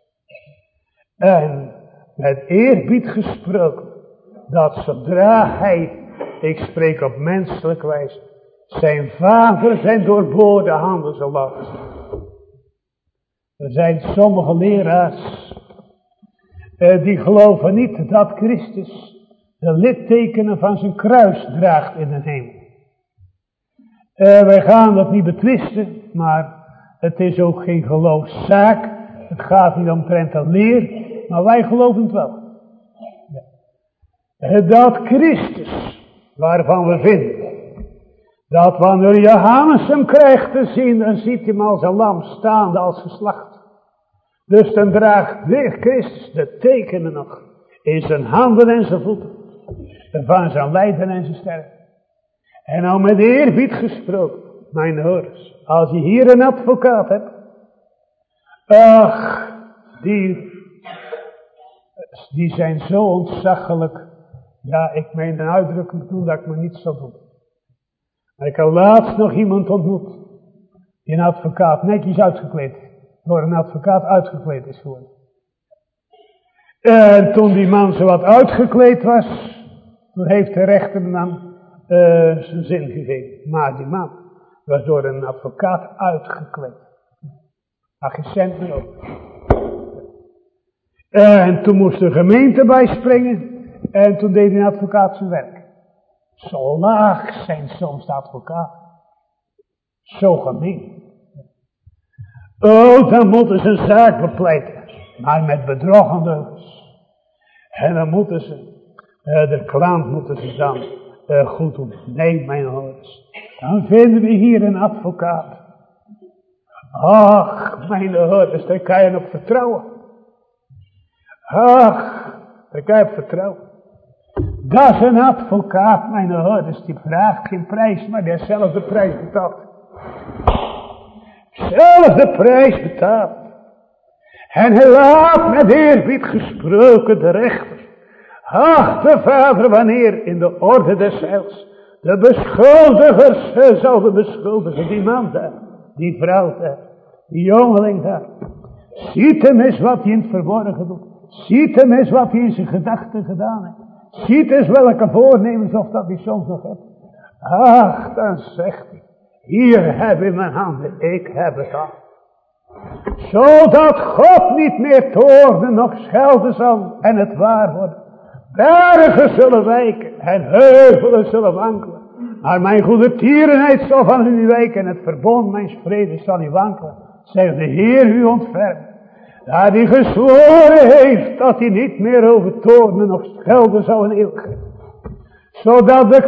En met eerbied gesproken, dat zodra hij, ik spreek op menselijke wijze, zijn vader zijn doorboorde handen zal laten zien. Er zijn sommige leraars die geloven niet dat Christus de littekenen van zijn kruis draagt in de hemel. Wij gaan dat niet betwisten, maar het is ook geen geloofszaak. Het gaat niet omtrent de leer, maar wij geloven het wel. Ja. Dat Christus, waarvan we vinden, dat wanneer Johannes hem krijgt te zien, dan ziet hij hem als een lam staande als geslacht. Dus dan draagt weer Christus de tekenen nog in zijn handen en zijn voeten, van zijn lijden en zijn sterven. En nou met eerbied gesproken, mijn hoorders, als je hier een advocaat hebt, ach, die zijn zo ontzaglijk, ja, ik meen een uitdrukking toen dat ik me niet zou doen. Maar ik heb laatst nog iemand ontmoet, die een advocaat netjes uitgekleed, door een advocaat uitgekleed is geworden. En toen die man zo wat uitgekleed was, toen heeft de rechter hem zijn zin gegeven. Maar die man was door een advocaat uitgekleed. Maar geen cent meer op. En toen moest de gemeente bijspringen. En toen deed een advocaat zijn werk. Zo laag zijn soms de advocaten. Zo gemeen. Oh, dan moeten ze een zaak bepleiten. Maar met bedrog leugens. En dan moeten ze, de klant moeten ze dan goed doen. Nee, mijn hoorders. Dan vinden we hier een advocaat. Ach, mijn hoorders, daar kan je op vertrouwen. Ach, daar kan je op vertrouwen. Dat is een advocaat, mijn hoorders, die vraagt geen prijs, maar die heeft zelf de prijs betaald. Zelf de prijs betaald. En hij laat met eerbied gesproken de rechter. Ach, de Vader, wanneer in de orde des heils de beschuldigers zal de beschuldigen, die man daar, die vrouw daar, die jongeling daar. Ziet hem eens wat hij in het verborgen doet. Ziet hem eens wat hij in zijn gedachten gedaan heeft. Ziet eens welke voornemens of dat hij soms nog heeft. Ach, dan zegt hij, hier heb je mijn handen, ik heb het al. Zodat God niet meer toornen nog schelden zal en het waar worden. Bergen zullen wijken en heuvelen zullen wankelen. Maar mijn goede tierenheid zal van u wijken en het verbond mijn vrede zal niet wankelen. Zegt de Heer u ontfermen. Daar hij gezworen heeft dat hij niet meer over toornen nog schelden zal in eeuwigheid. Zodat de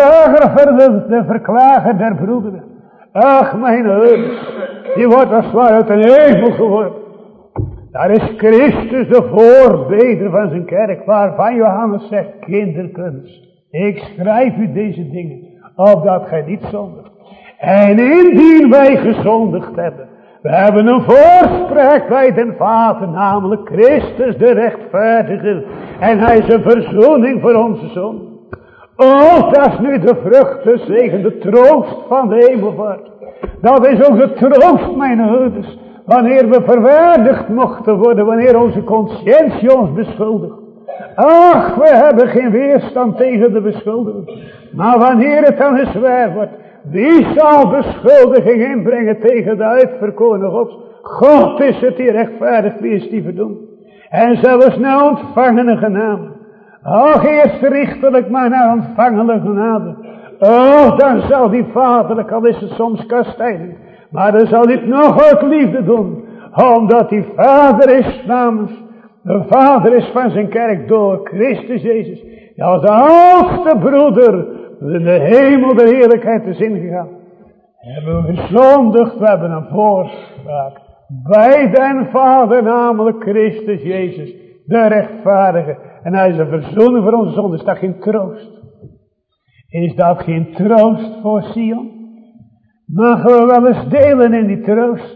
verklager der broederen. Ach mijn heus, die wordt als het ware uit een hemel geworden. Daar is Christus de voorbeder van zijn kerk, waarvan Johannes zegt, kinderkens, ik schrijf u deze dingen, opdat gij niet zondigt. En indien wij gezondigd hebben, we hebben een voorspraak bij den Vader, namelijk Christus de rechtvaardige, en hij is een verzoening voor onze zonde. Oh, dat is nu de vrucht, de zegen, de troost van de hemelvaart. Dat is onze troost, mijn hoeders. Wanneer we verwaardigd mochten worden, wanneer onze conscientie ons beschuldigt. Ach, we hebben geen weerstand tegen de beschuldiging. Maar wanneer het dan eens waar wordt, wie zal beschuldiging inbrengen tegen de uitverkorene Gods? God is het die rechtvaardigt, wie is die verdoemd? En zelfs na ontvangene genade. Ach, eerst richtelijk, maar na ontvangene genade. Oh, dan zal die vaderlijk, al is het soms kastijding, maar dan zal dit nog uit liefde doen. Omdat die vader is namens, de vader is van zijn kerk door Christus Jezus. Ja, als de oudste broeder in de hemel de heerlijkheid is ingegaan. Hebben we gezondigd, we hebben een voorspraak. Bij den vader, namelijk Christus Jezus, de rechtvaardige. En hij is een verzoening voor onze zonde. Is dat geen troost? Is dat geen troost voor Sion? Mogen we wel eens delen in die troost?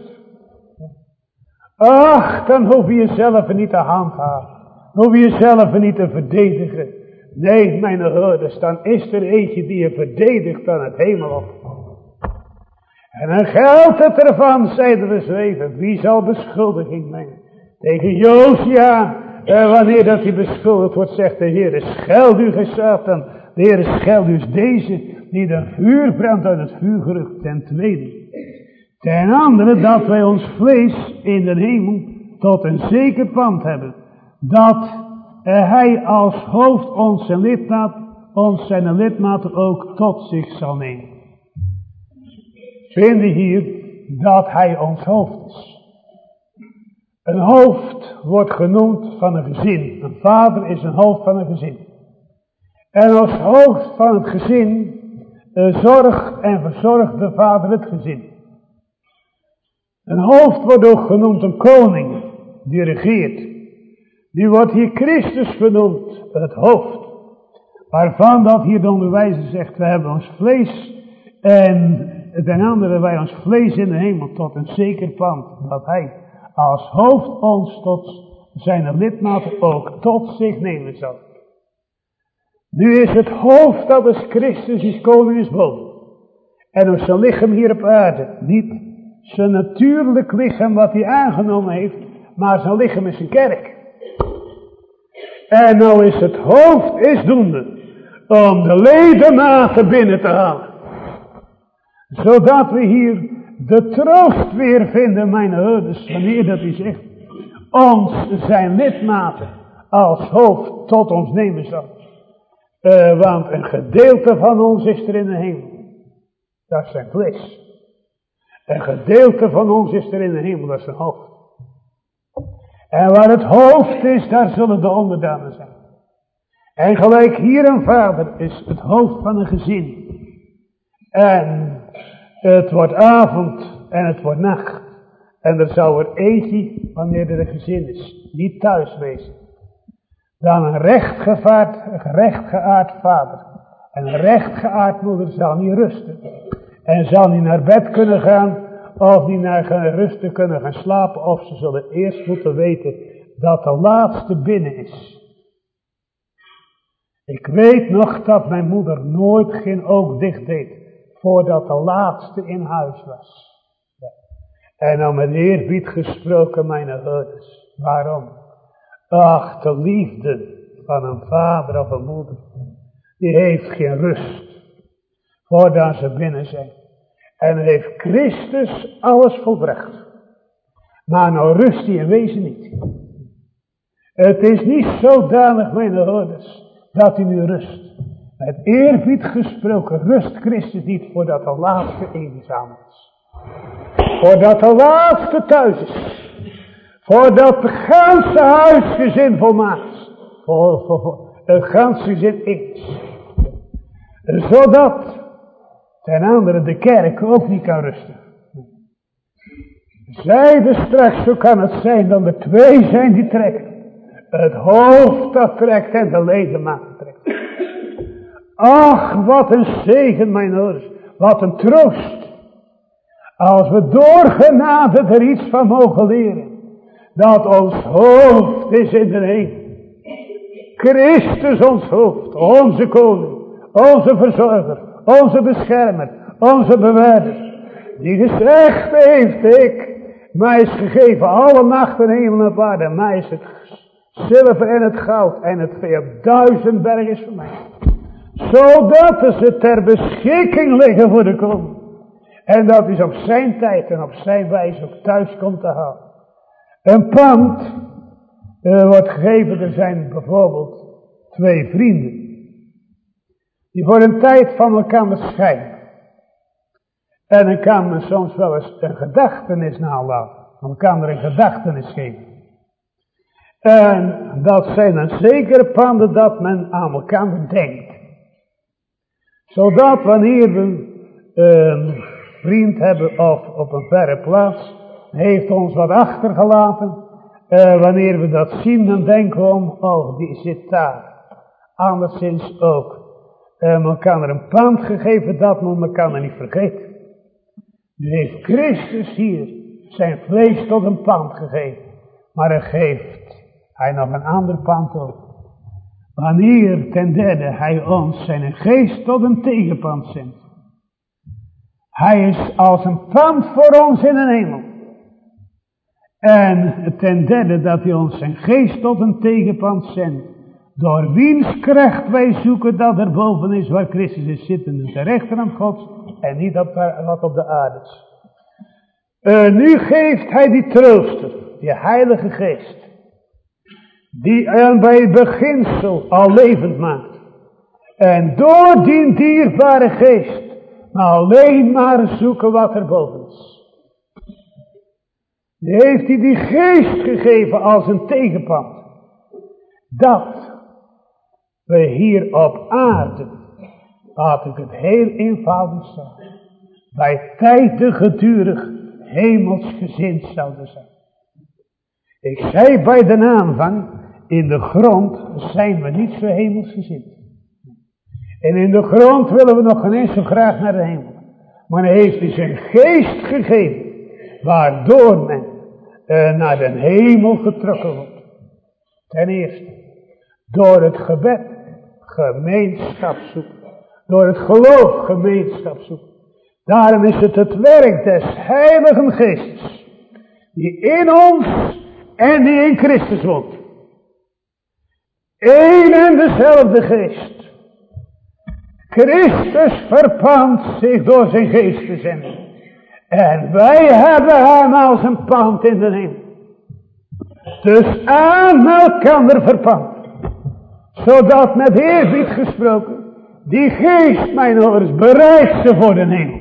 Ach, dan hoef je jezelf niet te handhaven. Hoef je jezelf niet te verdedigen. Nee, mijn hoorders, dan is er eentje die je verdedigt aan het hemel op. En dan geldt het ervan, zeiden we zweven, wie zal beschuldiging brengen? Tegen Josia, wanneer dat hij beschuldigd wordt, zegt de Heer, scheld u, gij Satan. De Heer scheld dus deze, die de vuurbrand uit het vuur gerukt. Ten tweede, ten andere, dat wij ons vlees in de hemel tot een zeker pand hebben. Dat hij als hoofd ons zijn lidmaten ook tot zich zal nemen. Vinden hier dat hij ons hoofd is. Een hoofd wordt genoemd van een gezin. Een vader is een hoofd van een gezin. En als hoofd van het gezin zorgt en verzorgt de vader het gezin. Een hoofd wordt ook genoemd een koning die regeert. Die wordt hier Christus genoemd, het hoofd. Waarvan dat hier de onderwijzer zegt, we hebben ons vlees en ten andere wij ons vlees in de hemel tot een zeker pand. Dat hij als hoofd ons tot zijn lidmaten ook tot zich nemen zal. Nu is het hoofd, dat is Christus, is koning is boven. En op zijn lichaam hier op aarde, niet zijn natuurlijk lichaam wat hij aangenomen heeft, maar zijn lichaam is een kerk. En nou is het hoofd is doende om de ledematen binnen te halen. Zodat we hier de troost weer vinden, mijn herders, wanneer dat hij zegt, ons zijn lidmaten als hoofd tot ons nemen zal. Want een gedeelte van ons is er in de hemel. Dat is zijn vlees. Een gedeelte van ons is er in de hemel, dat is zijn hoofd. En waar het hoofd is, daar zullen de onderdanen zijn. En gelijk hier een vader is het hoofd van een gezin. En het wordt avond en het wordt nacht. En er zou er eentje, wanneer er een gezin is, niet thuis wezen. Dan een rechtgeaard vader en een rechtgeaard moeder zal niet rusten. En zal niet naar bed kunnen gaan, of niet naar rusten kunnen gaan slapen, of ze zullen eerst moeten weten dat de laatste binnen is. Ik weet nog dat mijn moeder nooit geen oog dicht deed, voordat de laatste in huis was. En dan met eerbied gesproken, mijn herders. Waarom? Ach, de liefde van een vader of een moeder, die heeft geen rust, voordat ze binnen zijn. En heeft Christus alles volbracht. Maar nou rust hij in wezen niet. Het is niet zodanig, mijn herders, dat hij nu rust. Met eerbied gesproken rust Christus niet voordat de laatste eenzaam is. Voordat de laatste thuis is. Voordat het ganse huisgezin volmaakt is. Het ganse gezin is. Zodat ten andere de kerk ook niet kan rusten. Zeiden straks, zo kan het zijn dat er twee zijn die trekken. Het hoofd dat trekt en de ledematen trekt. Ach, wat een zegen, mijn ouders. Wat een troost. Als we door genade er iets van mogen leren. Dat ons hoofd is in de hemel. Christus ons hoofd, onze koning, onze verzorger, onze beschermer, onze bewaarder. Die gezegd heeft, mij is gegeven alle macht en hemel en aarde. Mij is het zilver en het goud en het vee op 1000 bergen is voor mij. Zodat ze ter beschikking liggen voor de koning. En dat is op zijn tijd en op zijn wijze ook thuis komt te halen. Een pand wordt gegeven, er zijn bijvoorbeeld 2 vrienden. Die voor een tijd van elkaar scheiden. En dan kan men soms wel eens een gedachtenis nalaten. Dan kan er een gedachtenis geven. En dat zijn dan zekere panden dat men aan elkaar denkt. Zodat wanneer we een vriend hebben of op een verre plaats, heeft ons wat achtergelaten. Wanneer we dat zien, dan denken we om, oh, die zit daar. Anderszins ook. Men kan er een pand gegeven, dat men kan er niet vergeten. Nu heeft Christus hier zijn vlees tot een pand gegeven. Maar er geeft hij nog een ander pand ook. Wanneer ten derde hij ons zijn geest tot een tegenpand zendt. Hij is als een pand voor ons in de hemel. En ten derde dat hij ons zijn geest tot een tegenpand zendt. Door wiens kracht wij zoeken dat er boven is waar Christus is zittende ter rechterhand Gods. En niet op wat op de aarde is. Nu geeft hij die trooster, die heilige geest. Die bij het beginsel al levend maakt. En door die dierbare geest. Maar alleen maar zoeken wat er boven is. Die heeft hij die geest gegeven als een tegenpand. Dat we hier op aarde, laat ik het heel eenvoudig zeggen, bij tijden gedurig hemelsgezind zouden zijn. Ik zei bij de aanvang, in de grond zijn we niet zo hemelsgezind. En in de grond willen we nog geen eens zo graag naar de hemel. Maar hij heeft dus een geest gegeven, waardoor men naar de hemel getrokken wordt. Ten eerste, door het gebed gemeenschap zoeken. Door het geloof gemeenschap zoeken. Daarom is het het werk des Heiligen Geestes, die in ons en die in Christus woont. één en dezelfde geest. Christus verpand zich door zijn geest te zenden. En wij hebben hem als een pand in de hemel. Dus aan elkander verpand. Zodat met eerbied gesproken, die geest, mijn ouders, bereidt ze voor de hemel.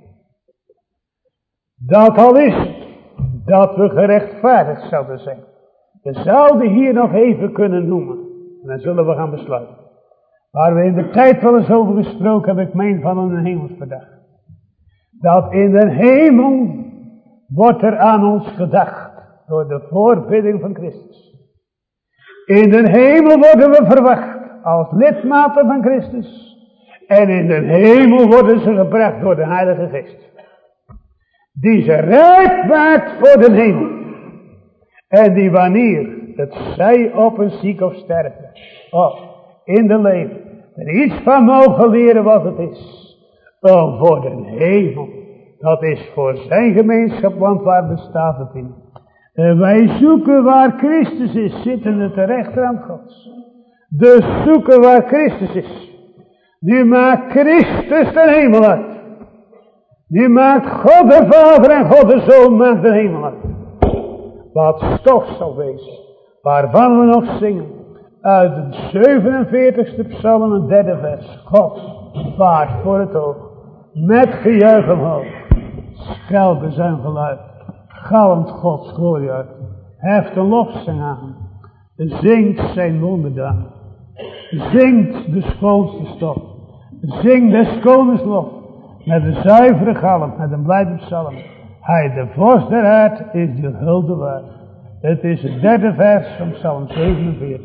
Dat al is het, dat we gerechtvaardigd zouden zijn. We zouden hier nog even kunnen noemen. En dan zullen we gaan besluiten. Waar we in de tijd wel eens over gesproken hebben, ik meen van een hemelsverdag. Dat in de hemel wordt er aan ons gedacht. Door de voorbidding van Christus. In de hemel worden we verwacht. Als lidmaten van Christus. En in de hemel worden ze gebracht door de Heilige Geest. Die ze rijp maakt voor de hemel. En die wanneer het zij op een ziek of sterven. Of in de leven. Er iets van mogen leren wat het is. Om voor de hemel. Dat is voor zijn gemeenschap, want waar bestaat het in? En wij zoeken waar Christus is, zittende ter rechterhand Gods. Dus zoeken waar Christus is. Nu maakt Christus de hemel uit. Nu maakt God de Vader en God de Zoon maakt de hemel uit. Wat stof zal wezen, waarvan we nog zingen. Uit de 47ste psalm, het 3e vers. God vaart voor het oog, met gejuich omhoog. Schel bezuingeluid. Galmt Gods glorie uit. Heft een lofzang aan. Zingt zijn wonderdaan. Zingt de schoonste stof. Zingt des konings lof. Met een zuivere galm. Met een blijde psalm. Hij de vorst der aard is de hulde waard. Het is het 3e vers van psalm 47.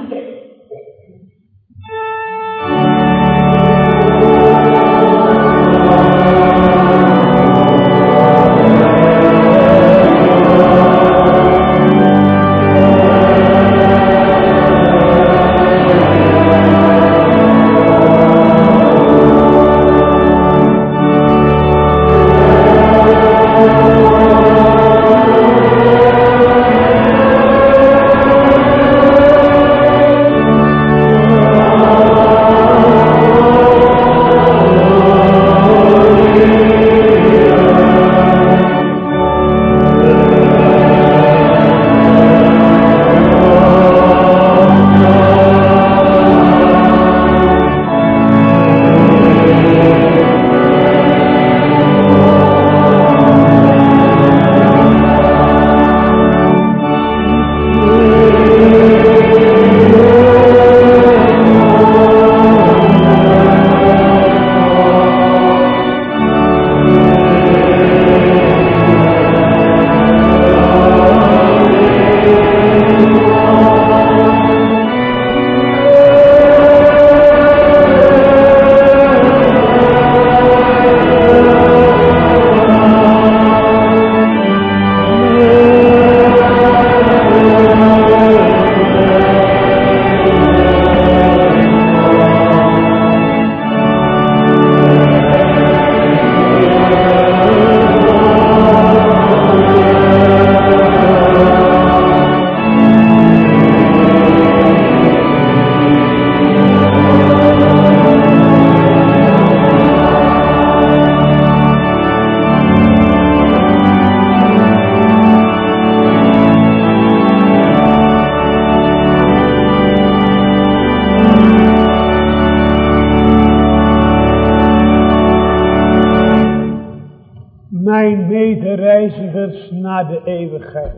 Reizigers naar de eeuwigheid.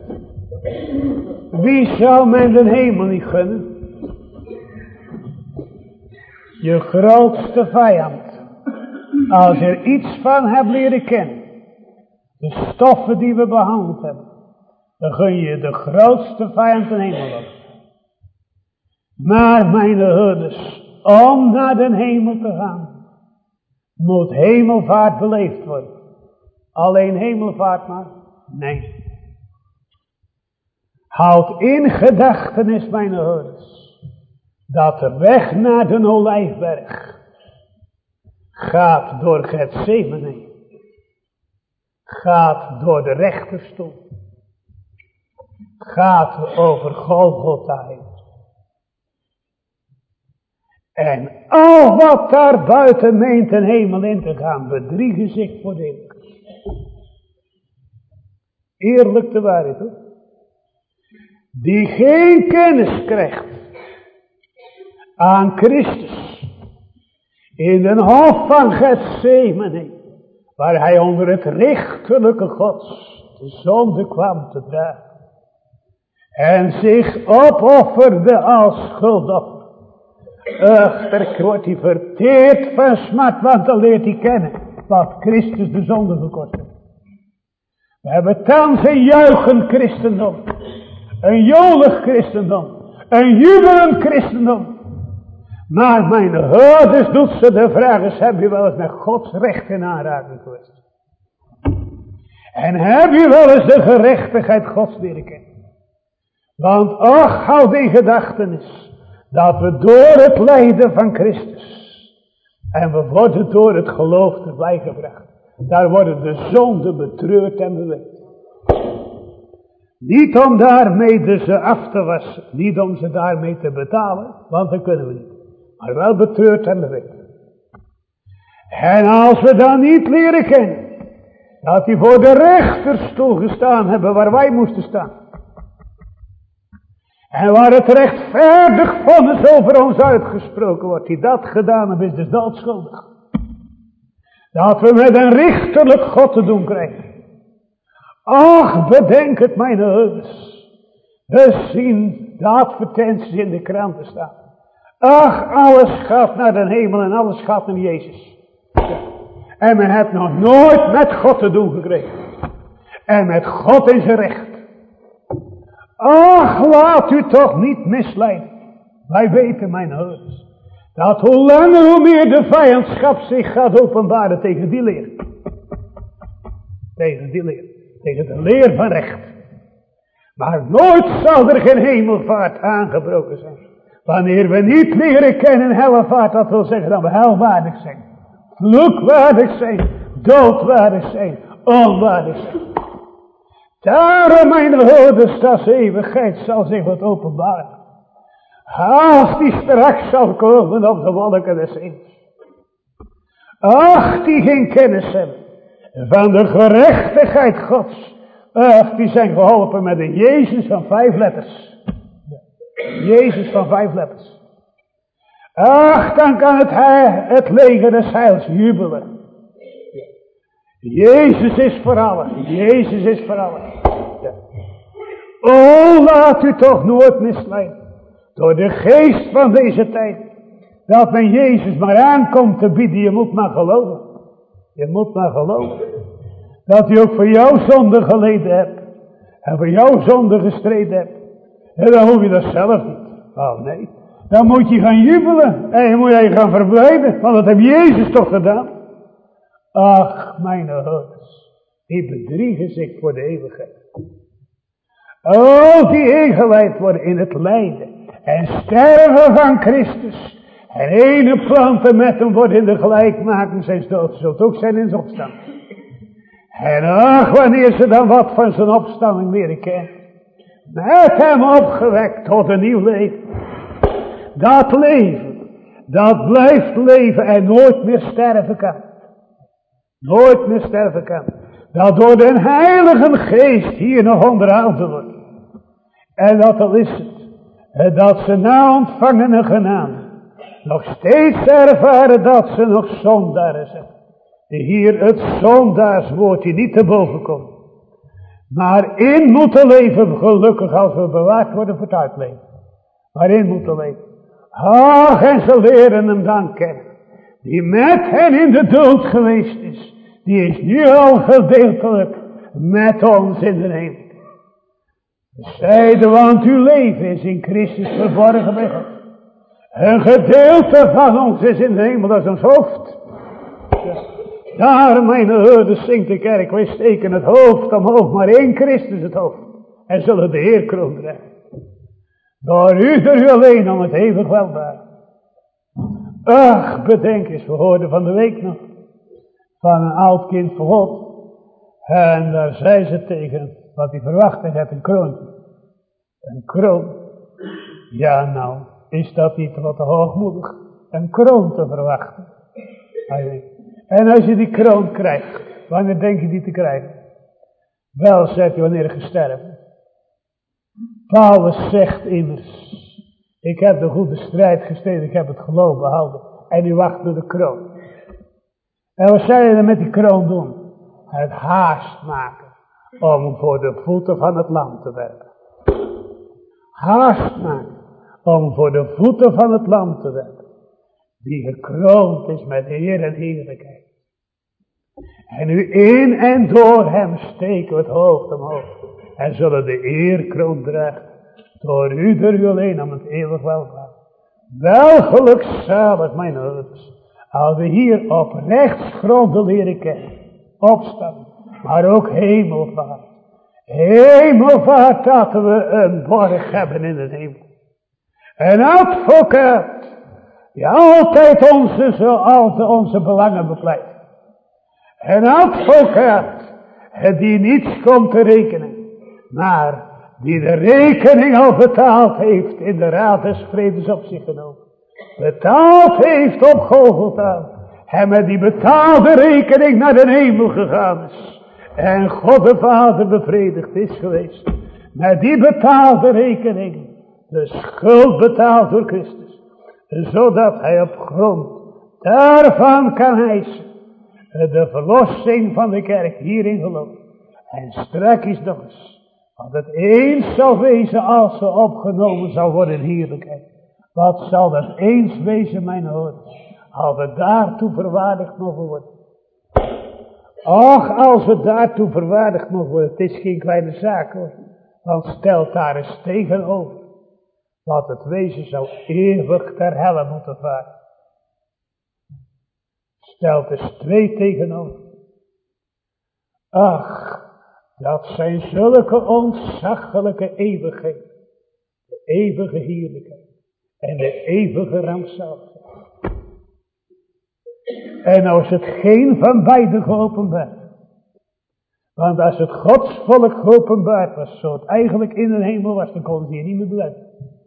Wie zou men de hemel niet gunnen? Je grootste vijand. Als je er iets van hebt leren kennen. De stoffen die we behandeld hebben. Dan gun je de grootste vijand de hemel op. Maar mijn herders, om naar de hemel te gaan. Moet hemelvaart beleefd worden. Alleen hemelvaart maar? Nee. Houd in gedachtenis, mijn herders, dat de weg naar de Olijfberg gaat door Getsemane, gaat door de rechterstoel, gaat over Golgotha heen. En al wat daar buiten meent een hemel in te gaan, bedriegen zich voor eeuwig. Eerlijk de waarheid hoor. Die geen kennis krijgt aan Christus in den hof van Gethsemane, waar hij onder het richterlijke Gods de zonde kwam te dragen en zich opofferde als schuldoffer. Echter wordt hij verteerd van smart, want dan leert hij kennen wat Christus de zonde gekost heeft. We hebben thans een juichend christendom, een jolig christendom, een jubelend christendom. Maar mijn houders doet ze de vraag is, heb je wel eens met Gods recht in aanraking geweest? En heb je wel eens de gerechtigheid Gods leren kennen? Want och, houd in gedachtenis dat we door het lijden van Christus en we worden door het geloof erbij gebracht. Daar worden de zonden betreurd en beweerd. Niet om daarmee ze af te wassen, niet om ze daarmee te betalen, want dat kunnen we niet. Maar wel betreurd en beweerd. En als we dan niet leren kennen dat die voor de rechterstoel gestaan hebben waar wij moesten staan. En waar het rechtvaardig vonnis over ons uitgesproken wordt, die dat gedaan hebben, is dus doodschuldig. Dat we met een richterlijk God te doen krijgen. Ach, bedenk het, mijn ouders. We zien de advertenties in de kranten staan. Ach, alles gaat naar de hemel en alles gaat naar Jezus. En men heeft nog nooit met God te doen gekregen. En met God in zijn recht. Ach, laat u toch niet misleiden. Wij weten, mijn ouders, dat hoe langer hoe meer de vijandschap zich gaat openbaren tegen die leer. Tegen die leer. Tegen de leer van recht. Maar nooit zal er geen hemelvaart aangebroken zijn. Wanneer we niet leren kennen hellevaart, dat wil zeggen dat we helwaardig zijn. Vloekwaardig zijn. Doodwaardig zijn. Onwaardig zijn. Daarom, mijn hoorders, dat eeuwigheid zal zich wat openbaren. Als die straks zal komen op de wolken des hemels. Ach, die geen kennis hebben van de gerechtigheid Gods. Ach, die zijn geholpen met een Jezus van 5 letters. Jezus van 5 letters. Ach, dan kan het leger des heils jubelen. Jezus is voor allen. Jezus is voor allen. Ja. O, laat u toch nooit misleiden. Door de geest van deze tijd. Dat men Jezus maar aankomt te bieden. Je moet maar geloven. Je moet maar geloven. Dat hij ook voor jouw zonde geleden hebt. En voor jouw zonde gestreden hebt. En dan hoef je dat zelf niet. Oh nee. Dan moet je gaan jubelen. En je moet je gaan verblijden. Want dat heeft Jezus toch gedaan. Ach, mijn ouders. Die bedriegen zich voor de eeuwigheid. Oh, die ingeleid worden in het lijden. En sterven van Christus. En ene planten met hem worden in de gelijkmaking zijn dood. Zult ook zijn in zijn opstand. En ach, wanneer ze dan wat van zijn opstanding leren kennen. Met hem opgewekt tot een nieuw leven. Dat leven. Dat blijft leven en nooit meer sterven kan. Nooit meer sterven kan. Dat door de Heilige Geest hier nog onderhouden wordt. En dat al is het. Dat ze na ontvangene genade nog steeds ervaren dat ze nog zondaren zijn. Die hier het zondaarswoord die niet te boven komt. Maar in moeten leven, gelukkig als we bewaard worden voor het uitleven. Maar in moeten leven. Ach, en ze leren hem dan kennen. Die met hen in de dood geweest is. Die is nu al gedeeltelijk met ons in de hemel. Zeiden, want uw leven is in Christus verborgen bij God. Een gedeelte van ons is in de hemel, dat is ons hoofd. Daar, mijn ouders, zingt de kerk, wij steken het hoofd omhoog, maar in Christus het hoofd. En zullen de Heer kroon dragen. Door u alleen om het eeuwig welbaar. Ach, bedenk eens, we hoorden van de week nog van een oud kind van God. En daar zei ze tegen wat hij verwachtte, het een kroon. Een kroon. Ja nou, is dat niet wat te hoogmoedig? een kroon te verwachten. En als je die kroon krijgt, wanneer denk je die te krijgen? Wel, zegt hij, wanneer je gestorven bent. Paulus zegt immers, ik heb de goede strijd gestreden, ik heb het geloof behouden. En u wacht op de kroon. En wat zou je dan met die kroon doen? Het haast maken om voor de voeten van het lam te werken. Haast maken om voor de voeten van het lam te werken. Die gekroond is met eer en heerlijkheid. En nu in en door hem steken we het hoofd omhoog. En zullen de eerkroon dragen. Door u, door u alleen, om het eeuwig welvaart. Wel gelukzalig, mijn ouders. Als we hier op rechtsgronden leren kennen. Opstaan. Maar ook hemelvaart. Hemelvaart dat we een borg hebben in de hemel. Een advocaat. Die altijd onze belangen bepleit. Een advocaat. Die niets komt te rekenen. Maar die de rekening al betaald heeft in de raad des vredes op zich genomen. Betaald heeft op Golgotha. En met die betaalde rekening naar de hemel gegaan is. En God de Vader bevredigd is geweest. Met die betaalde rekening. De schuld betaald door Christus. Zodat hij op grond daarvan kan eisen. De verlossing van de kerk hierin geloof. En straks nog eens. Want het eens zal wezen als ze opgenomen zal worden in heerlijkheid. Wat zal dat eens wezen, mijn hoorders. Als we daartoe verwaardigd mogen worden. Och, als we daartoe verwaardigd mogen worden. Het is geen kleine zaak hoor. Want stelt daar eens tegenover. Wat het wezen zou eeuwig ter helle moeten varen. Stelt eens twee tegenover. Ach, dat zijn zulke ontzaglijke eeuwigheden. De eeuwige heerlijkheid. En de eeuwige rampzaligheid. En nou is het geen van beide geopenbaard. Want als het Gods volk geopenbaard was, zo het eigenlijk in de hemel was, dan kon het hier niet meer blijven.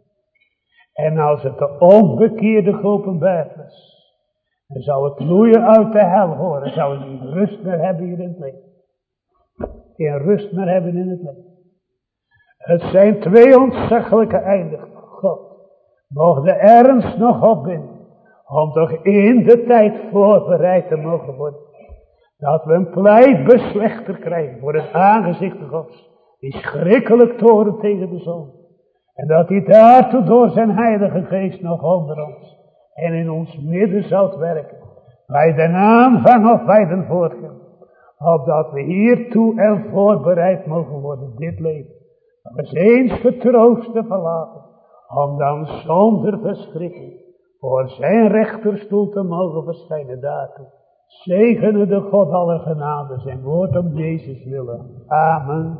En als het de omgekeerde geopenbaard was, dan zou het loeien uit de hel horen. Zou het geen rust meer hebben hier in het leven. Geen rust meer hebben in het leven. Het zijn twee ontzaglijke eindigen. God, mocht de ernst nog opbinden. Om toch in de tijd voorbereid te mogen worden. Dat we een pleitbeslechter krijgen voor het aangezicht Gods. Die schrikkelijk toren tegen de zon. En dat hij daartoe door zijn heilige geest nog onder ons. En in ons midden zou werken. Bij de aanvang of bij de voortgang. Opdat we hiertoe en voorbereid mogen worden dit leven. Dat we eens getroost te verlaten. Om dan zonder verschrikking. Voor zijn rechterstoel te mogen verschijnen daartoe. Zegene de God aller genade zijn woord om Jezus willen. Amen.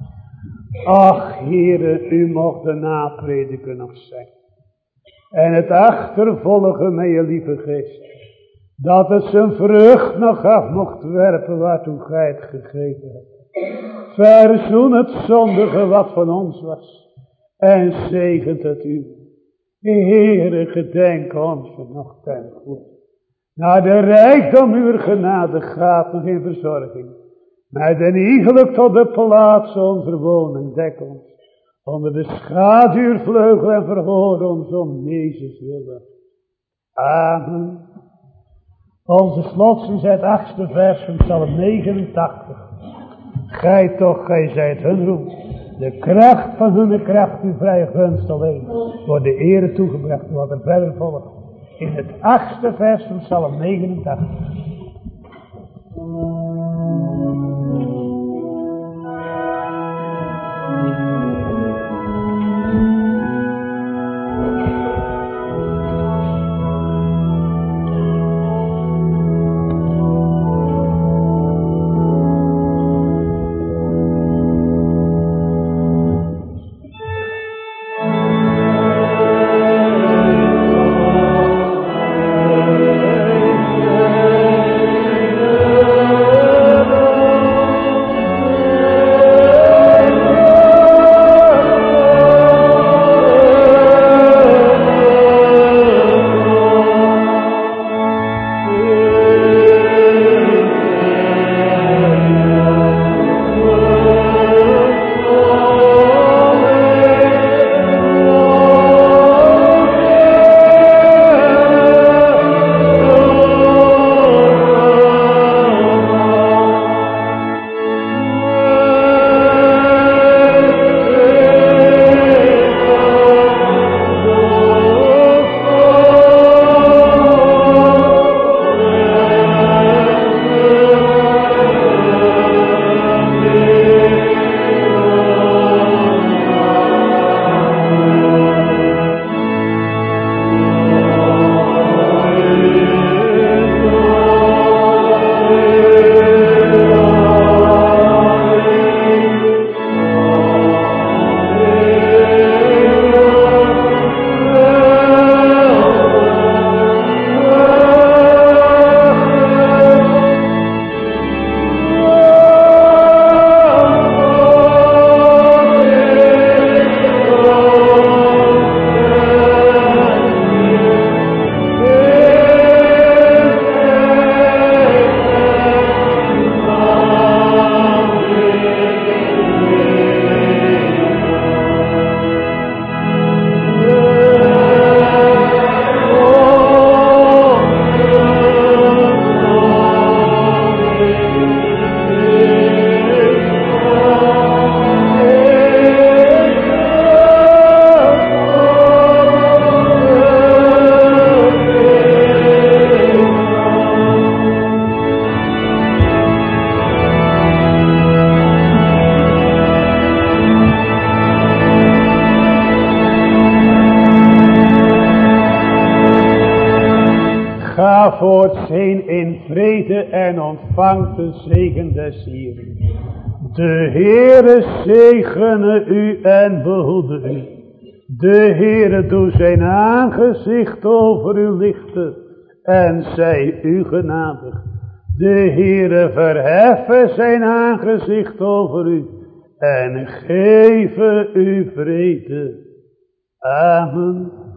Ach, Heere, u mocht de naprediker nog zijn. En het achtervolgen met je lieve geest. Dat het zijn vrucht nog af mocht werpen waartoe gij het gegeven hebt. Verzoen het zondige wat van ons was. En zegent het u. Heere, gedenk ons nog ten goede. Naar de rijkdom uw genade gaat nog in verzorging. Met een iegelijk tot de plaats onze woning dek ons. Onder de schaduwvleugel en verhoor ons om Jezus willen. Amen. Onze slotzin is het 8e vers van Psalm 89. Gij toch, gij zijt hun roem. De kracht van hun kracht, uw vrije gunst alleen, wordt de ere toegebracht, wat er verder volgt. In het 8e vers van Psalm 89. Ga voortzeen in vrede en ontvangt de zegen des Heeren. De Heere zegene u en behoede u. De Heere doe zijn aangezicht over u lichten en zij u genadig. De Heere verheffen zijn aangezicht over u en geven u vrede. Amen.